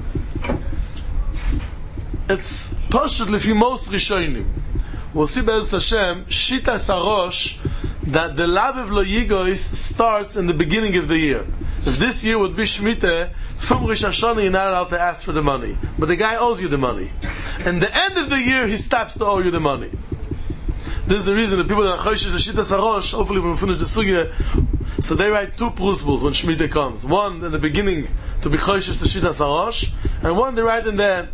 It's pashut lefi most rishonim. We'll see Be'ez Hashem, Shita Sarosh, that the lav of lo yigois starts in the beginning of the year. If this year would be Shemitah, from Rosh Hashanah you're not allowed to ask for the money. But the guy owes you the money. And the end of the year he stops to owe you the money. This is the reason that people that are choishes the Shita Sarosh, hopefully when we finish the sugya, so they write two principles when Shemitah comes. One in the beginning to be choishes the Shita Sarosh, and one they write in the end.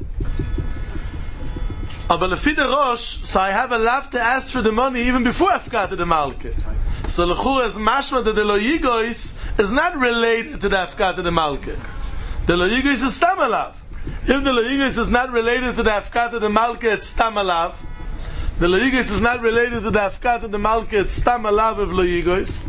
But lefi the Rosh, so I have a lav to ask for the money even before Afkata the Malke. So l'chur is mashma that the lo yigois is not related to the Afkata the Malke. The lo yigois is stam alav. If the lo yigois is not related to the Afkata the Malke, it's stam alav. The lo yigois is not related to the Afkata the Malke, it's stam alav of lo yigois.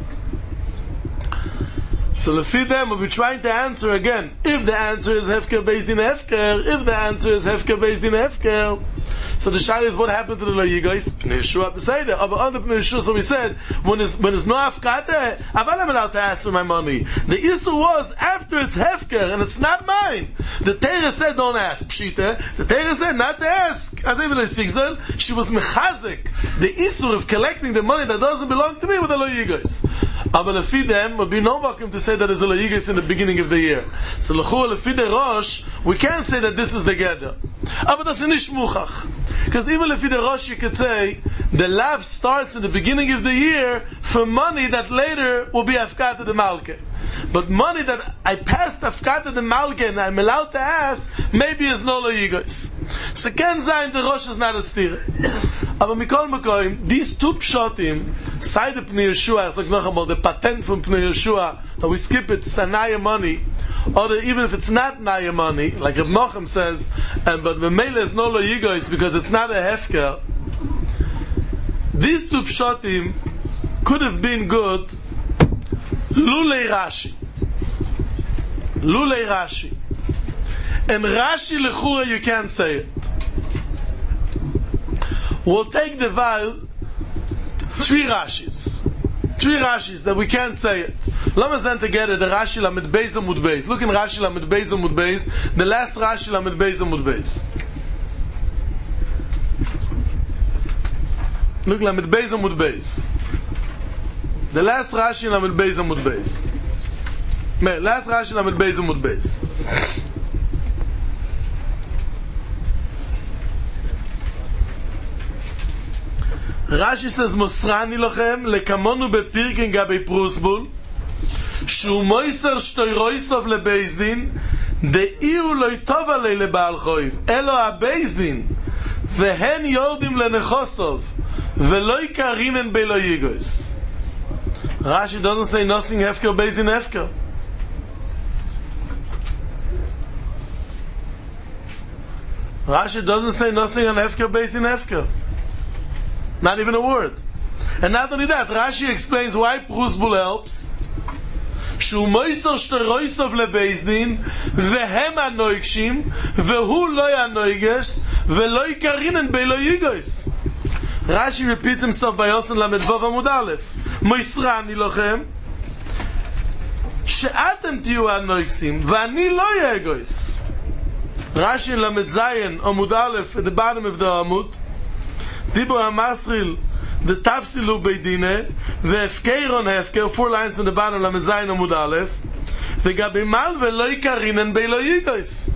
So lefi them, we'll be trying to answer again. If the answer is Hefker based in Hefker, if the answer is Hefker based in Hefker, so the shayla is what happened to the lo yigois? Pnei Yeshua beseder. But under Pnei Yeshua, so we said, when it's when it's no Afkata, I'm allowed to ask for my money. The issue was after it's Hefker and it's not mine. The Torah said don't ask. Pshita. The Torah said not to ask. As even as Sigzon, she was mechazik. The issue of collecting the money that doesn't belong to me with the lo yigois. Aber lefi them would be no vacuum to say that there's a lo yigois in the beginning of the year. So l'chur lefi the Rosh, we can't say that this is the gather. Aber das ist nicht muchach. Because even lefi the Rosh, you could say the lav starts in the beginning of the year for money that later will be afkata the malke. But money that I passed afkata the malke and I'm allowed to ask, maybe is no lo yigois. So can sein the Rosh is not a stira. Aber mikol mekoim, these two pshotim, side of Pnei Yeshua, it's like noch einmal, the patent from Pnei Yeshua, that we skip it, it's a naya money, or the, even if it's not naya money, like Reb Nochem says, and but Memele is no lo yigois because it's not a hefker. These two pshotim could have been good lulei Rashi. Lulei Rashi. And Rashi lechura you can't say it. We'll take the Val, three Rashis. Three Rashis that we can't say it. Let us then together the Rashi Lamed Beis Amud Beis. Look in Rashi Lamed Beis Amud Beis. The last Rashi Lamed Beis Amud Beis. Look Lamed Beis Amud Beis. The last Rashi Lamed Beis Amud Beis. Last Rashi Lamed Beis Amud Beis. Rashi says, Mosrani lochem, lekamonu bepirkin gabe prusbul, shu moiser shtoiroisov lebeizdin, de iu loi tova lei lebaal choiv, elo ha-beizdin, vehen yordim lenechosov, veloi karinen be lo yigois. Rashi doesn't say nothing hefker beizdin hefker. Rashi doesn't say nothing on hefker beizdin hefker. Not even a word. And not only that, Rashi explains why Prusbul helps. שהוא מויסר שטרויסוב לבייסדין, והם הנויגשים, והוא לא ינויגש, ולא יקרינן בלא ייגויס. רש"י repeats himself by Yosin למדבוב עמוד א', מויסרני לכם, שאתם תהיו הנויגסים, ואני לא יגויס. רש"י למד זיין עמוד א', at the bottom of the עמוד, דיבור המסריל, the tafsilu beidine, והפקרון ההפקר, four lines from the bottom, למד זיין עמוד א', וגבי מל ולא יקרינן בלא ייגויס.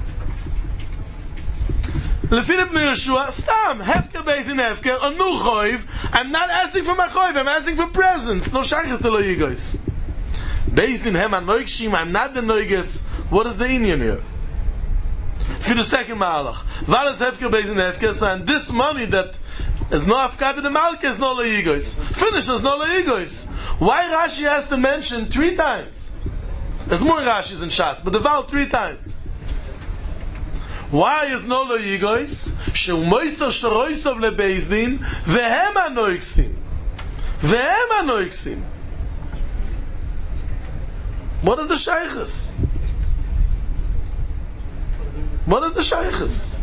לפי לבני ישוע, סתם, hefker based in hefker, a new choiv. I'm not asking for my choiv, I'm asking for presents. No shaykhs to lo yigois. Based in hem anoigshim, I'm not the noiges. What is the Indian here? For the second malach. Val is hefker based in hefker, so and this money that is no afkad the malach is no lo yigois. Finish is no lo yigois. Why Rashi has to mention three times? There's more Rashis in Shas, but the Val three times. Why is no lo yigois? Shel moiser shroisov lebeizdin vehem anoiksim. Vehem anoiksim. What is the shaykhs? What is the shaykhs?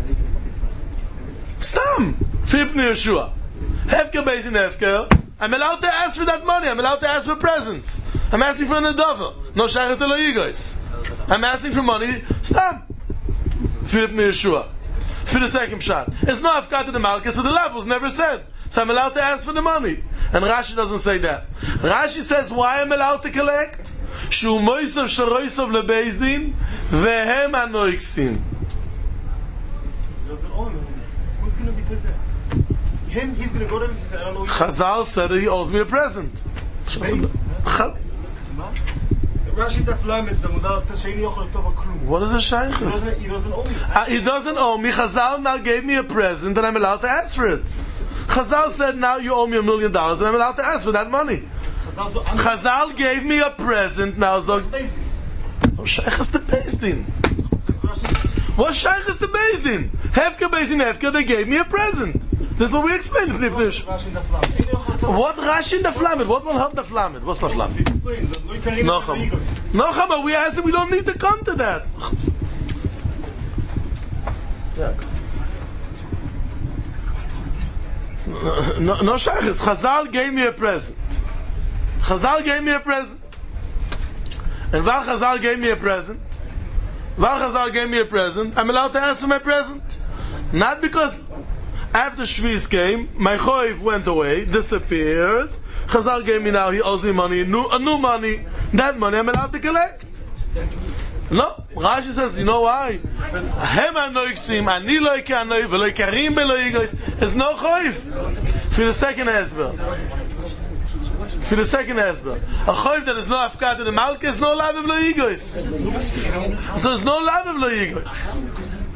Stam. Fibni Yeshua. Hefker based in Hefker. I'm allowed to ask for that money. I'm allowed to ask for presents. I'm asking for an adova. No shaykhs to lo yigois. I'm asking for money. Stam. For Yeshua. For the second shot. It's not afkat the malchus, so the love was never said. So I'm allowed to ask for the money. And Rashi doesn't say that. Rashi says, why I'm allowed to collect? Shu moisav sharoisav lebeizdin vehem anoiksim. Who's going to be taken? Him, he's going to go to him. He said, I don't know. Chazal said that he owes me a present. Rashi Daflamet, the Mudal says, Sheini Yochel Tova Klum. What is the He shaykhs? doesn't, he doesn't owe me. Uh, he doesn't owe me. Chazal now gave me a present and I'm allowed to ask for it. Chazal said, now you owe me a million dollars and I'm allowed to ask for that money. Chazal gave me a present, now so... Oh, shaykh is the Bezdin. What shaykh is the Bezdin? Hefker Bezdin, Hefker, they gave me a present. This is what we explained. What Rashi in the Flamet? What will help the Flamet? What's the Flamet? Nocham. Nocham, but we asked him, we don't need to come to that. No, no shaykhs. Chazal gave me a present. Chazal gave me a present. And while Chazal gave me a present, while Chazal gave me a present, I'm allowed to ask for my present. Not because after Shviz came, my choiv went away, disappeared. Chazal gave me now, he owes me money, new, a new money. That money I'm allowed to collect. No, Rashi says, you know why? Hem anoiksim, ani lo ikanoy, velo ikarim belo yigois. There's no choiv. For the second hezbollah. For the second hezbollah. A choiv that is no afkat in the malka is no lav of lo yigois. So there's no lav of lo yigois.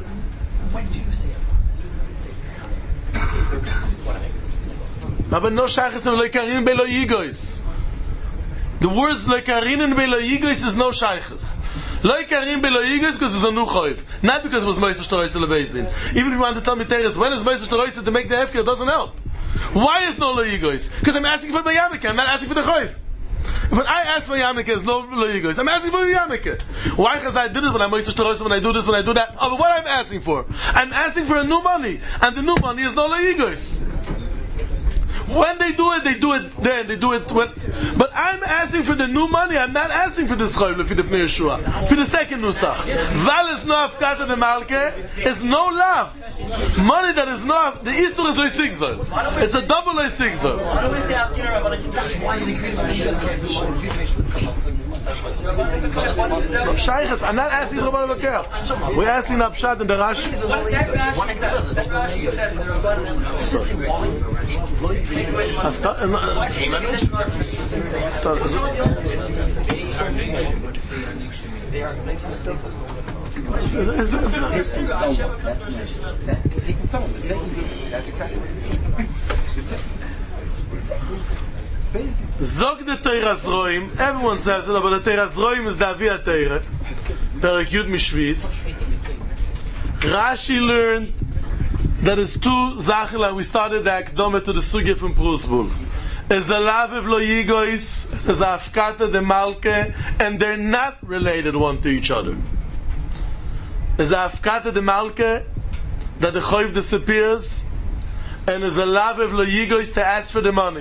Aber no shaykhs to lo ikarim belo yigois. The words lo ikarim belo yigois is no shaykhs. Lo ikarim belo yigois because it's a new choiv. Not because it was Moshe Shtoyse lebezdin. Even if you want to tell me Teres, when is Moshe Shtoyse to make the hefker, it doesn't help. Why is no lo yigois? Because I'm asking for the yamika, I'm not asking for the choiv. When I ask for yamika, it's no lo yigois. I'm asking for the yamika. Why? Because I did it when I'm Moshe Shtoyse, when I do this, when I do that. Oh, but what I'm asking for? I'm asking for a new money, and the new money is no lo yigois. When they do it, they do it then, they do it when... But I'm asking for the new money, I'm not asking for this choyv, for the Pnei Yeshua. For the second nusach. Val is no afkata de malke, is no love. Money that is no... The Easter is loy sigzol. It's a double loy sigzol. Why don't we say after that's why they say Shaykhs, I'm not asking for Rabbi Bakar. We're asking Abshad and the Rashi. They are mixing stuff. That's exactly Zog the Torah Zroim. Everyone says it, but the Torah Zroim is the Aviyah Torah. Perek Yud Mishvis. Rashi learned that is two Zachel, and we started the Akdome to the Sugya from Prusvul. is the Laviv Lo Yigois, is Afkata de Malke, and they're not related one to each other. Is Afkata de Malke, that the Choiv disappears, and is a Laviv Lo Yigois to ask for the money.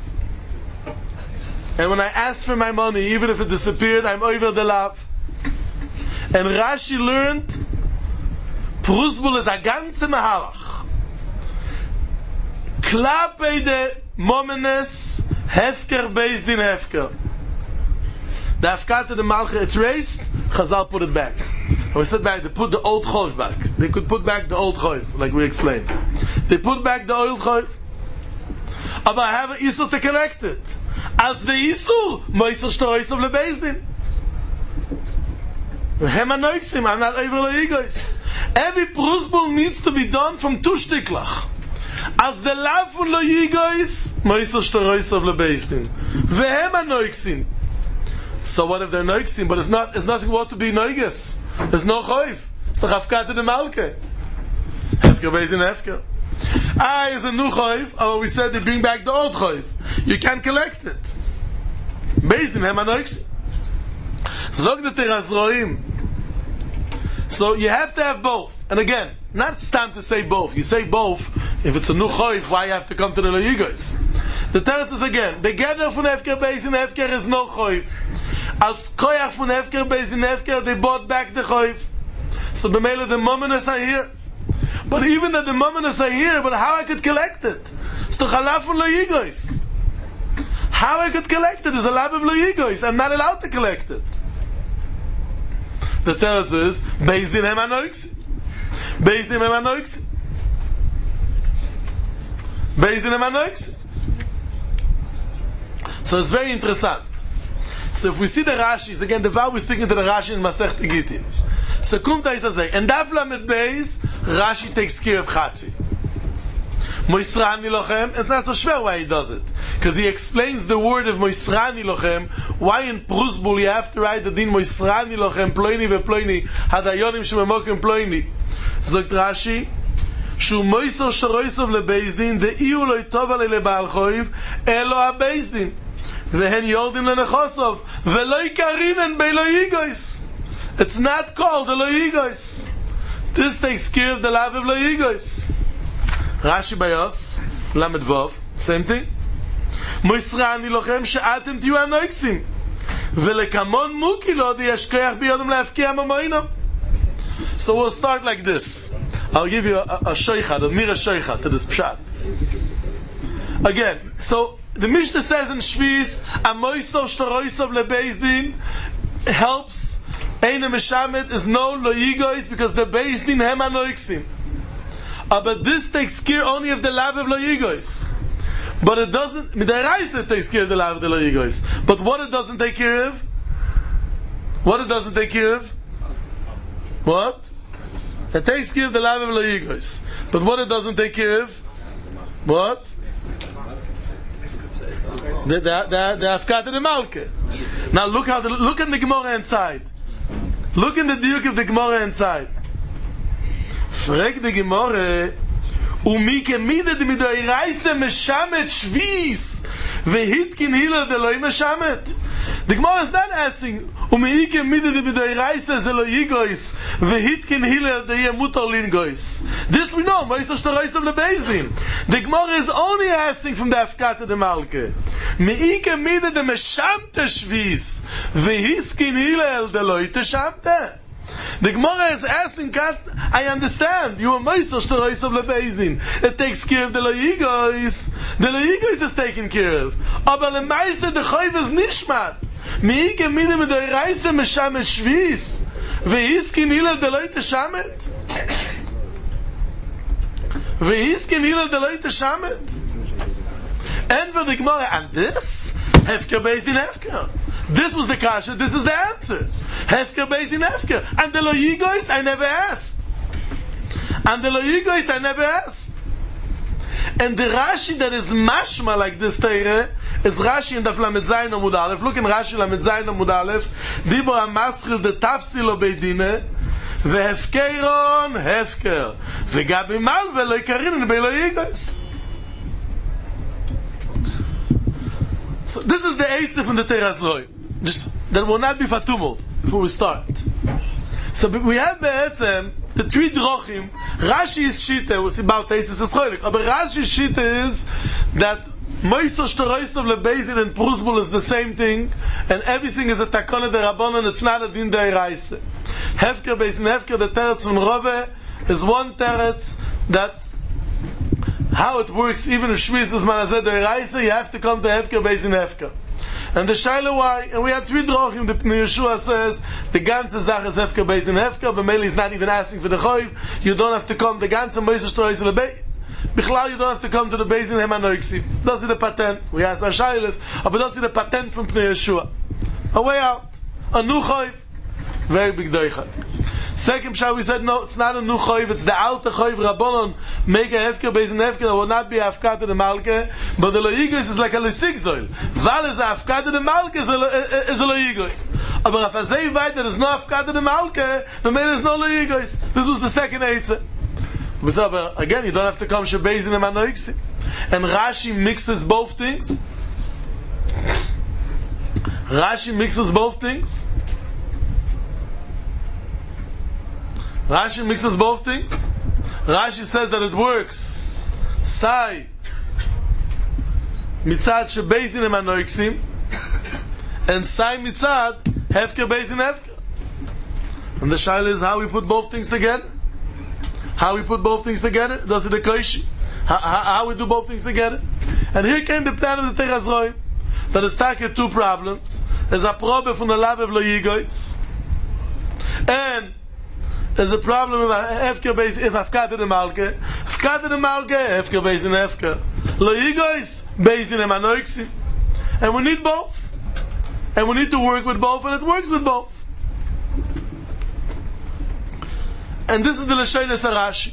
And when I ask for my money, even if it disappeared, I'm over the Lav. And Rashi learned, Prusbul is a ganze Mahalach. Klape de Momenes Hefker based in Hefker. The Afkata de Malche, it's raised, Chazal put it back. And we said back, they put the old Choiv back. They could put back the old Choiv, like we explained. They put back the old Choiv. But I have an Isur to collect it. Als the Isur, Moiser Shtoreisov le based in. Hema Noixim, I'm not over the Yigois. Every Prusbul needs to be done from two Shtiklach. As the Lav von Lo Yigois, Moiser Shtoreisov le based in. Vehema Noixim. So what if they're Noixim, but it's not, it's nothing what to be Noiges. There's no Choiv. It's the Chafkata de Malke. Hefker based in Hefker. Ah, is a new Choiv. Oh, we said they bring back the old Choiv. You can't collect it. Based in Hema Noixim. Zog the Terazroim. So you have to have both. And again, not it's time to say both. You say both. If it's a new Choiv, why you have to come to the Lo Yigois? The Teretz is again, the gather from Hefker based in Hefker is no Choiv. Als Koyach from Hefker based in Hefker, they bought back the Choiv. So b'meila the Momenes are here. But even that the Momenes are here, but how I could collect it? It's the Chalav from Lo Yigois. How I could collect it is a Lav of Lo Yigois. I'm not allowed to collect it. The Teretz is, based in Hema Noixim. Based in Hema Noixim. Based in Hema Noixim. So it's very interesting. So if we see the Rashis, again, the vow we're sticking to the Rashi in Masech Gittin. So Kumta is to say, and Dafla mit Beis, Rashi takes care of Chatzi. Moisrani Lochem, it's not so schwer why he does it. Because he explains the word of Moisrani Lochem, why in Prusbul you have to write the din Moisrani Lochem, Ploini ve Ploini, Hadayonim shememokim Ploini. Zogt Rashi, Shu Moiser Shoroisov le Bezdin, the Iu lo yitova le Baal Choiv, Elo ha Bezdin. Vehen Yordim le Nechosov, Velo yikarinen be Lo Yigois. It's not called the Lo Yigois. This takes care of the Lav of Lo Yigois. Rashi Bayos, Lamed Vov, same thing. Moisrani lochem she'atem tiyu anoiksim. Velekamon muki lo di yashkoyach biyodem le'afkiya mamoino. So we'll start like this. I'll give you a, a sheicha, the mira sheicha to this pshat. Again, so the Mishnah says in Shvis, Amoiso shtoroisov lebezdin helps. Eine meshamet is no lo yigois because the bezdin hem anoiksim. Uh, but this takes care only of the Lav of Lo Yigois. But it doesn't, Midaraisa takes care of the Lav of the Lo Yigois. But what it doesn't take care of? What it doesn't take care of? What? It takes care of the Lav of Lo Yigois. But what it doesn't take care of? What? The, the, the, the Afkata de Malke. Now look how the, look in the Gemara inside. Look in the Diuk of the Gemara inside. Frag de Gemorre, umi kemidet mit der Reise meshamet shvis, vehitkin hila de loy meshamet. The Gemara is not asking, umi kemidet mit der Reise ze lo yigois, vehitkin hila de yemutar lingois. This we know, Meister Shtoreisov le Bezdin. The Gemara is only asking from the Afkata de Malke. Mi kemidet de meshamte shvis, vehitkin hila de loy teshamte. The Gemara is asking, I understand, you are Meister Shtoreisov le Bezdin. It takes care of the Lo Yigois. The Lo Yigois is taken care of. Aber the Meister, the Choiv is Nishmat. Mi ike mide mit der Reise meshamet shvis. Vehiskin hila de Lo Teshamet. Vehiskin hila de Lo Teshamet. And for the Gemara, and this? Hefker based in Hefker. This was the kasha, this is the answer. Hefker based in Hefker. And the Lo Yigois, I never asked. And the Lo Yigois, I never asked. And the Rashi that is mashma like this Teire is Rashi in the Lamed Zayin Amud Aleph. Look in Rashi Lamed Zayin Amud Aleph. Dibor HaMaschil de Tafsilo Beidine Vehefkeron Hefker Vegabi Mal Velo Yikarinen Be Lo Yigois. So this is the eitzah from the Terazroi. Just that will not be for tumult before we start. So we have be'etzem the three drochim. Rashi's shita was about Teisus Escholik. But Rashi's shita is that Moiser Shtoroisav LeBeizin and Prusbul is the same thing, and everything is a takona de Rabbanon. It's not a din de Reise. Hefker Beizin Hefker, the teretz from Rove is one teretz that how it works. Even if Shmiz is manazeh de Reise, you have to come to Hefker Beizin Hefker. And the Shaila why, and we had three drochim. The Pnei Yeshua says the ganze Zach is Hefker Beizin Hefker. But Meli is not even asking for the choiv. You don't have to come. The ganze Moiser Shtoroisav LeBeizin. Bichlal, you don't have to come to the Beizin Hemanoiksim. That's the patent. We asked our Shailas, but that's the patent from Pnei Yeshua. A way out. A new choiv. Very big doichak. Second shah, we said no, it's not a new choiv, it's the alte choiv Rabbanon. Make a hefker Beizin Hefker, that will not be afkat to the malke, but the loigos is like a lesigzoil. Val is a afkat to the malke, is a, is a loigos. But if I say right, there is no afkat to the malke, then there is no loigos. This was the second eitzah. But again, you don't have to come Shebeizin and Manoiksi. And Rashi mixes both things. Rashi mixes both things. Rashi mixes both things. Rashi says that it works. Sai mitzad Shebeizin and Manoiksi, and Sai mitzad Hefker Beizin Hefker. And the shaila is how we put both things together. How we put both things together? Does it a koishi? How, how, how we do both things together? And here came the plan of the Terazroi. That is taking two problems. There's a problem from the lab of lo yigois, and there's a problem with Hefker Beizin if Afkat the Malke. Afkat the Malke, Hefker Beizin Hefker. Lo yigois, Beizin and Manoiksi. And we need both. And we need to work with both, and it works with both. And this is the Lashonas Rashi.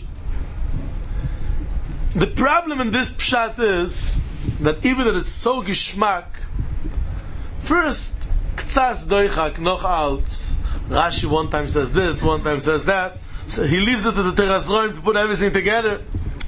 The problem in this pshat is that even that it's so geschmack, first, ktsas doichak noch alts. Rashi one time says this, one time says that. So he leaves it to the Terazroim to put everything together.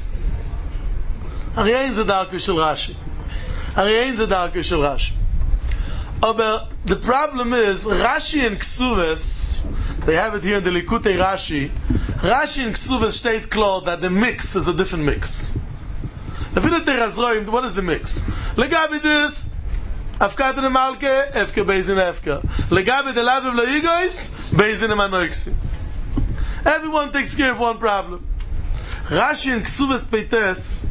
Ari ein ze darke shel Rashi. Ari ein ze darke shel Rashi. But the problem is, Rashi and Ksuves, they have it here in the Likutei Rashi. Rashi and Ksuves state clear that the mix is a different mix. If you look at Terazroim, what is the mix? Legabi this, Afkat the Malke, Hefker Beizin Hefker. Legabi the Lav of Loigois, Beizin Manoiksi. Everyone takes care of one problem. Rashi and Ksuves Peites,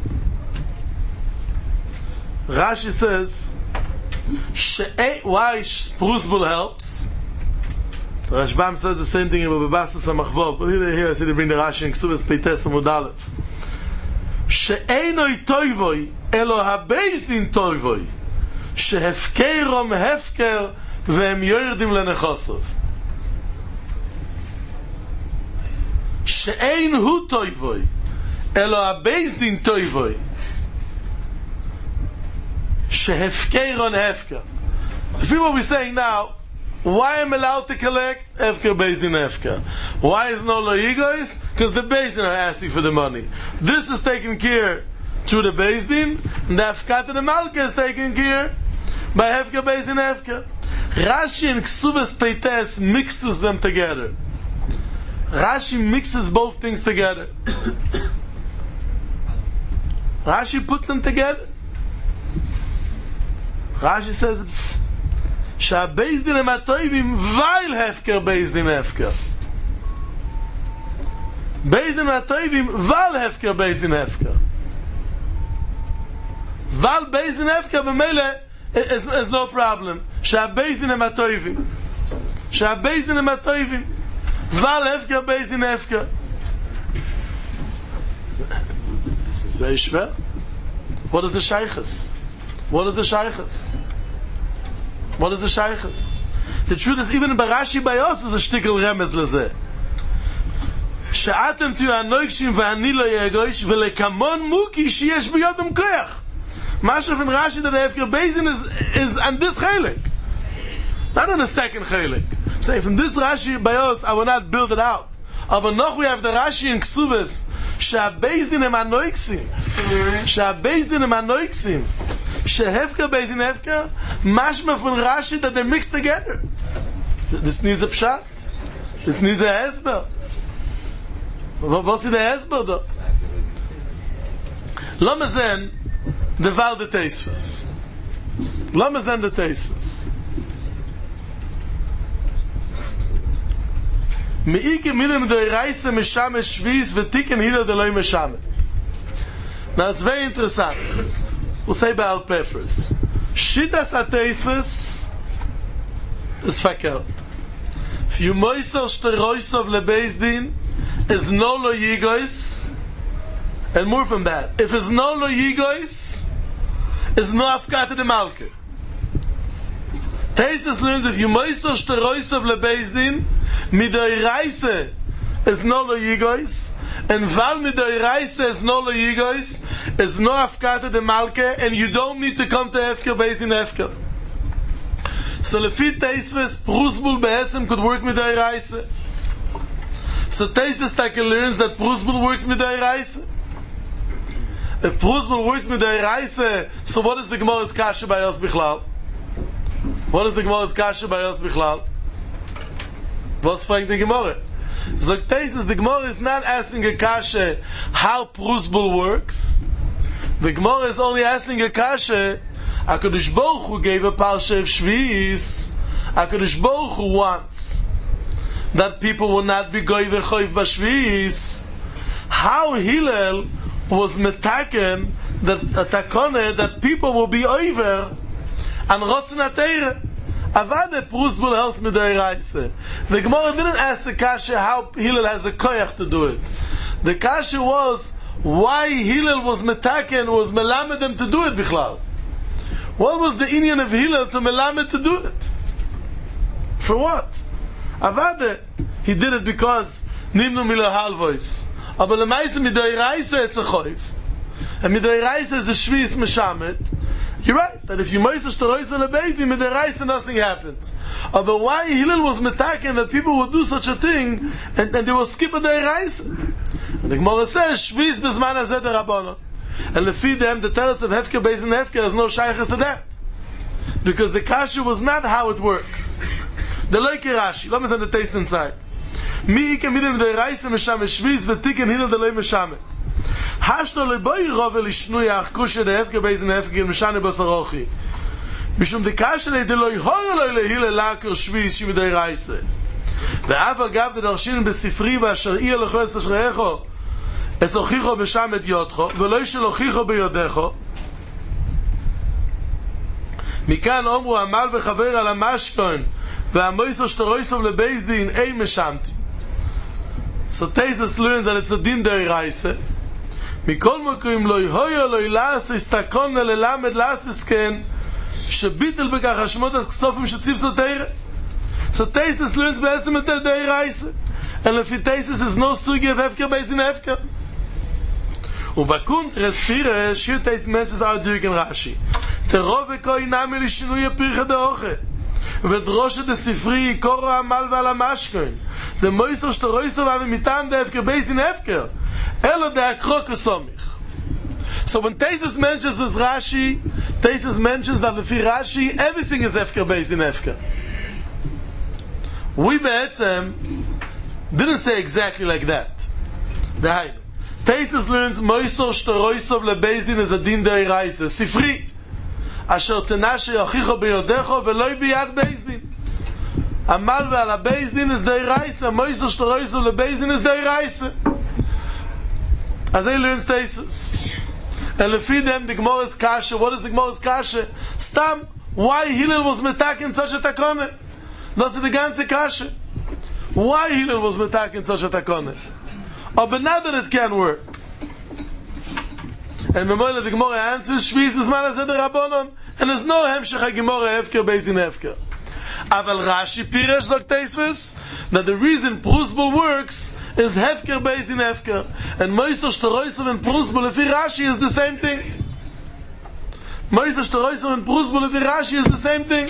Rashi says, why Prusbul helps. The Rashbam says the same thing about Bebasas HaMachvov, but here, here I see they bring the Rashi and Ksuves Peites Amud Aleph. She'einoi toivoi elo habeis din toivoi shehefkeirom hefker vehem yordim lenechosov. She'ein hu toivoi elo habeis din toivoi shehefkeiron hefker. If you what we're saying now, why am I allowed to collect Hefker Beis Din Hefker? Why is no lo yigois? Because the Beis Din are asking for the money. This is taken care through the Beis Din, and the Afkat and the Malka is taken care by Hefker Beis Din Hefker. Rashi and Ksuves Peites mixes them together. Rashi mixes both things together. Rashi puts them together. Rashi says, שהבייס דין הם הטויבים וייל הפקר בייס דין הפקר. בייס דין הם הטויבים וייל הפקר בייס דין הפקר. וייל בייס דין הפקר במילא is, is no problem. שהבייס דין הם הטויבים. שהבייס דין הם הטויבים וייל הפקר בייס דין הפקר. This is very schwer. What is the shaykhs? What is the shaykhs? What is the shaykhs? The truth is, even in Barashi Bayos is a shtickle remez leze. She'atem tu anoikshim v'ani lo yegoish v'lekamon muki sheyesh b'yodem koyach. Mashav in Rashi that the Hefker Beizin is, is on this chelik. Not on the second chelik. I'm saying from this Rashi Bayos, I will not build it out. Aber noch we have the Rashi in Ksuves. She'abezdin em anoiksim. She'abezdin em anoiksim. Shehefker based in Hefker, mashma from Rashi that they're mixed together. This needs a pshat. This needs a hesber. What's the hesber though? Lamazen, the Val de Teisvus. Lamazen the Teisvus. Meike midem de reise meshame shvis vetiken hila de loy meshame. Now it's very interesting. We'll say Baal Pefers. Shitas ateisvus is fakert. If you moiser shteroisov lebezdin is no lo yigois, and more from that. If it's no lo yigois, is no afkata de malke. Teisvus learns if you moiser shteroisov lebezdin midoi reise is no lo yigois, and val midoi reise is no lo yigois, is no afkata de malke, and you don't need to come to Hefker based in Hefker. So lefit Teisvus, Prusbul behetzem could work midoi reise. So Teisvus Taka learns that Prusbul works midoi reise. If Prusbul works midoi reise, so what is the Gemara's kasha by us bichlal? What is the Gemara's kasha by us bichlal? Was fragt the Gemara? So Teisvus, the Gemara is not asking a kasha how Prusbul works. The Gemara is only asking a kasha. HaKadosh Baruch Hu gave a parsha of Shvis. HaKadosh Baruch Hu wants that people will not be goy v'choyv b'Shvis. How Hillel was metaken that a takone that people will be over and rotzen atayre. Avade Prusbul helps me the Reise. The Gemara didn't ask the kasha how Hillel has a koyach to do it. The kasha was why Hillel was metaken, was melamed them to do it bichlal. What was the inyan of Hillel to melamed to do it? For what? Avade, he did it because nimnu mila halvois. Aber lemaise midoi Reise it's a choiv. And midoi Reise is a shvis meshamet. You're right, that if you moises shtarois on a bezdin, midoi Reise nothing happens. But why Hillel was metaken that people would do such a thing and, and they will skip a midoi Reise? And the Gemara says, shvis bezman hazeh derabbanan. And lefi them, the teretz of Hefker based in Hefker has no shaychus to that. Because the kasha was not how it works. The loike Rashi, let me send the taste inside. Mi ike midem de reise mesham shviz vetiken hinu de loy meshamet. Hashto leboy rove lishnui achkushe de Hefker based in Hefker meshane basarochi. Mishum de kasha le de loy hoy loy lehile laker shviz shim de reise. Ve'av agav de darshin besifri v'asher lecho es shrecho. Es ochicho beshamet yotcho, v'lo shel ochicho beyodecho. Mikan omru amal v'chaver al hamashkon, v'amoiso shtoroisov lebezdin ein meshamti. So Teisvus learns that it's a din der Reise. Mikol mokim lo yhoyo lo yilas istakon lelamed lasis ken, shebitel bekach hashmot as ksofim shetzif soteire. So Teisvus learns be'etzem et der Reise. And lefi Teisvus is no sugi of Hefker based in Hefker. ובקונט רספירה שיר טייס מנשס על דירקן רש"י תרוב וקוי נמי לשינוי הפרחה דאוכה ודרושה דספרי קורו עמל ועל המשכון דמויסו שתרויסו ומטעם דהפקר בייסין הפקר אלו דהקרוק וסומיך. So when Teisvus mentions as Rashi, Teisvus mentions that lefi Rashi everything is Hefker based in Hefker. We be'etzem didn't say exactly like that. Dahainu Teisvus learns moisor shtoroisov lebezdin is a din der Reise. Sifri asher tenashe yochicho beyodecho veloy biyad bezdin. Amal ve'al bezdin is der Reise. Moisor shtoroisov lebezdin is der Reise. As he learns Teisvus. And lefi them the Gemara's kasha. What is the Gemara's kasha? Stam. Why Hillel was metaken such a takone? Das ist die ganze kasha. Why Hillel was metaken such a takone? Oh, but now that it can work. And Memoyle the Gemara answers, Shviz b'zman hazeh derabbanan. And there's no hemshech ha-Gemara Hefker based in Hefker. Aval Rashi Piresh sagt Teisvus that the reason Prusbul works is Hefker based in Hefker. And Moiser Shtoroisov and Prusbul lefi Rashi is the same thing. Moiser Shtoroisov and Prusbul lefi Rashi is the same thing.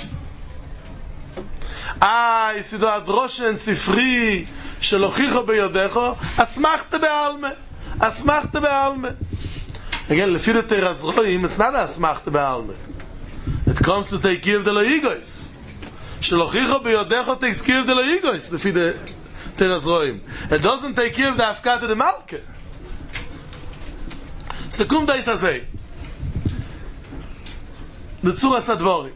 Ah, you see the Adrosha and Sifri שלוחיכו ביודךו, אסמכת בעלמה, אסמכת בעלמה. Again, lefi the Teras Roim, it's not a smachta be'alme. It comes to take care of the Laigos. Shelochicha beyodecha takes care of the Laigos, lefi the Teras Roim. It doesn't take care of the Afkat of the Malke. So kum da is azay. The Tzuras Advorim.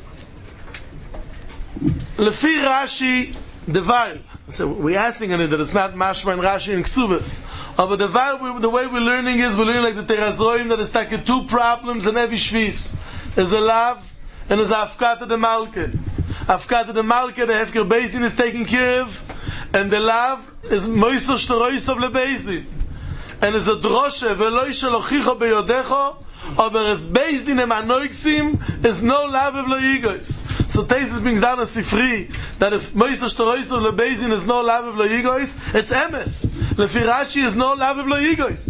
Lefi Rashi, the Weil. So we're asking in it that it's not Mashma and Rashi and Ksubas. Uh, but the Weil, the way we're learning is, we're learning like the Teras Roim, that is taking two problems in every Shvis. There's a Lav, and there's a Afkata de Malke. Afkata de Malke, the Hefker Beis Din is taken care of, and the Lav is Moiser Shtoroisav le Beis Din. And there's a Droshe, Veloi Shelochicha beyodecha, aber if Beis Din em Anoiksim, is no Lav of Loigos. So Tesis brings down a Sifri, that if Moiser Shtoroisav le Beis Din is no Lav of Loigos, it's Emes. Lefi Rashi is no Lav of Loigos.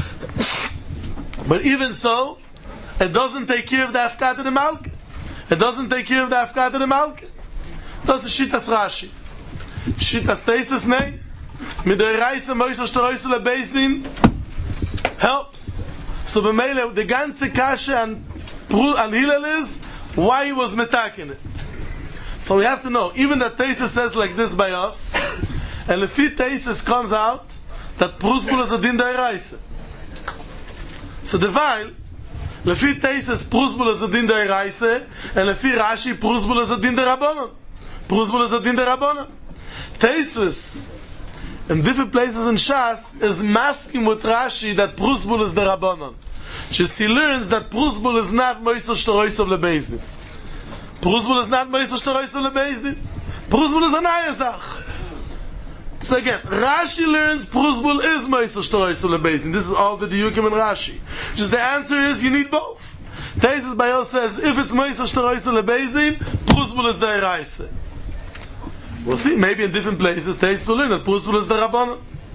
But even so, it doesn't take care of the Afkat of the Malke. It doesn't take care of the Afkat of the Malke. That's the Shittas Rashi. Shittas Tesis nei. Mit der Reise Moiser Shtoroisav le Beis Din helps. So b'meile, the ganze kasha and and Hillel is why he was metaking it. So we have to know, even that Tesis says like this by us, and if it Tesis comes out that Prusbul is a din der Reise. So the Weil, lefi Tesis Prusbul is a din der Reise, and lefi Rashi Prusbul is a din der Rabbanon. Prusbul is a din der Rabbanon. Tesis in different places in Shas is masking with Rashi that Prusbul is the Rabbanon. She learns that Prusbul is not Moiser Shtoroisav le Beis Din. Prusbul is not Moiser Shtoroisav le Beis Din. Prusbul is a Nayazach. So again, Rashi learns Prusbul is Moiser Shtoroisav le Beis Din. This is all the Diyukim in Rashi. Just the answer is you need both. Tesis Bayos says if it's Moiser Shtoroisav le Beis Din, Prusbul is the Eraise. We'll see, maybe in different places, Tesis will learn that Prusbul is the Rabbanon.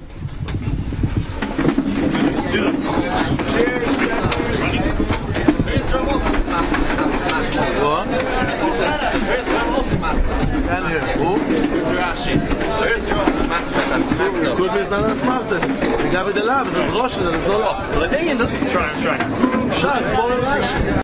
What? Can't hear. Who? Could be it's not a smarter. The guy with the lab is a Rosh, that is no law. Try, I'm trying. Shah, Paul and Rashi.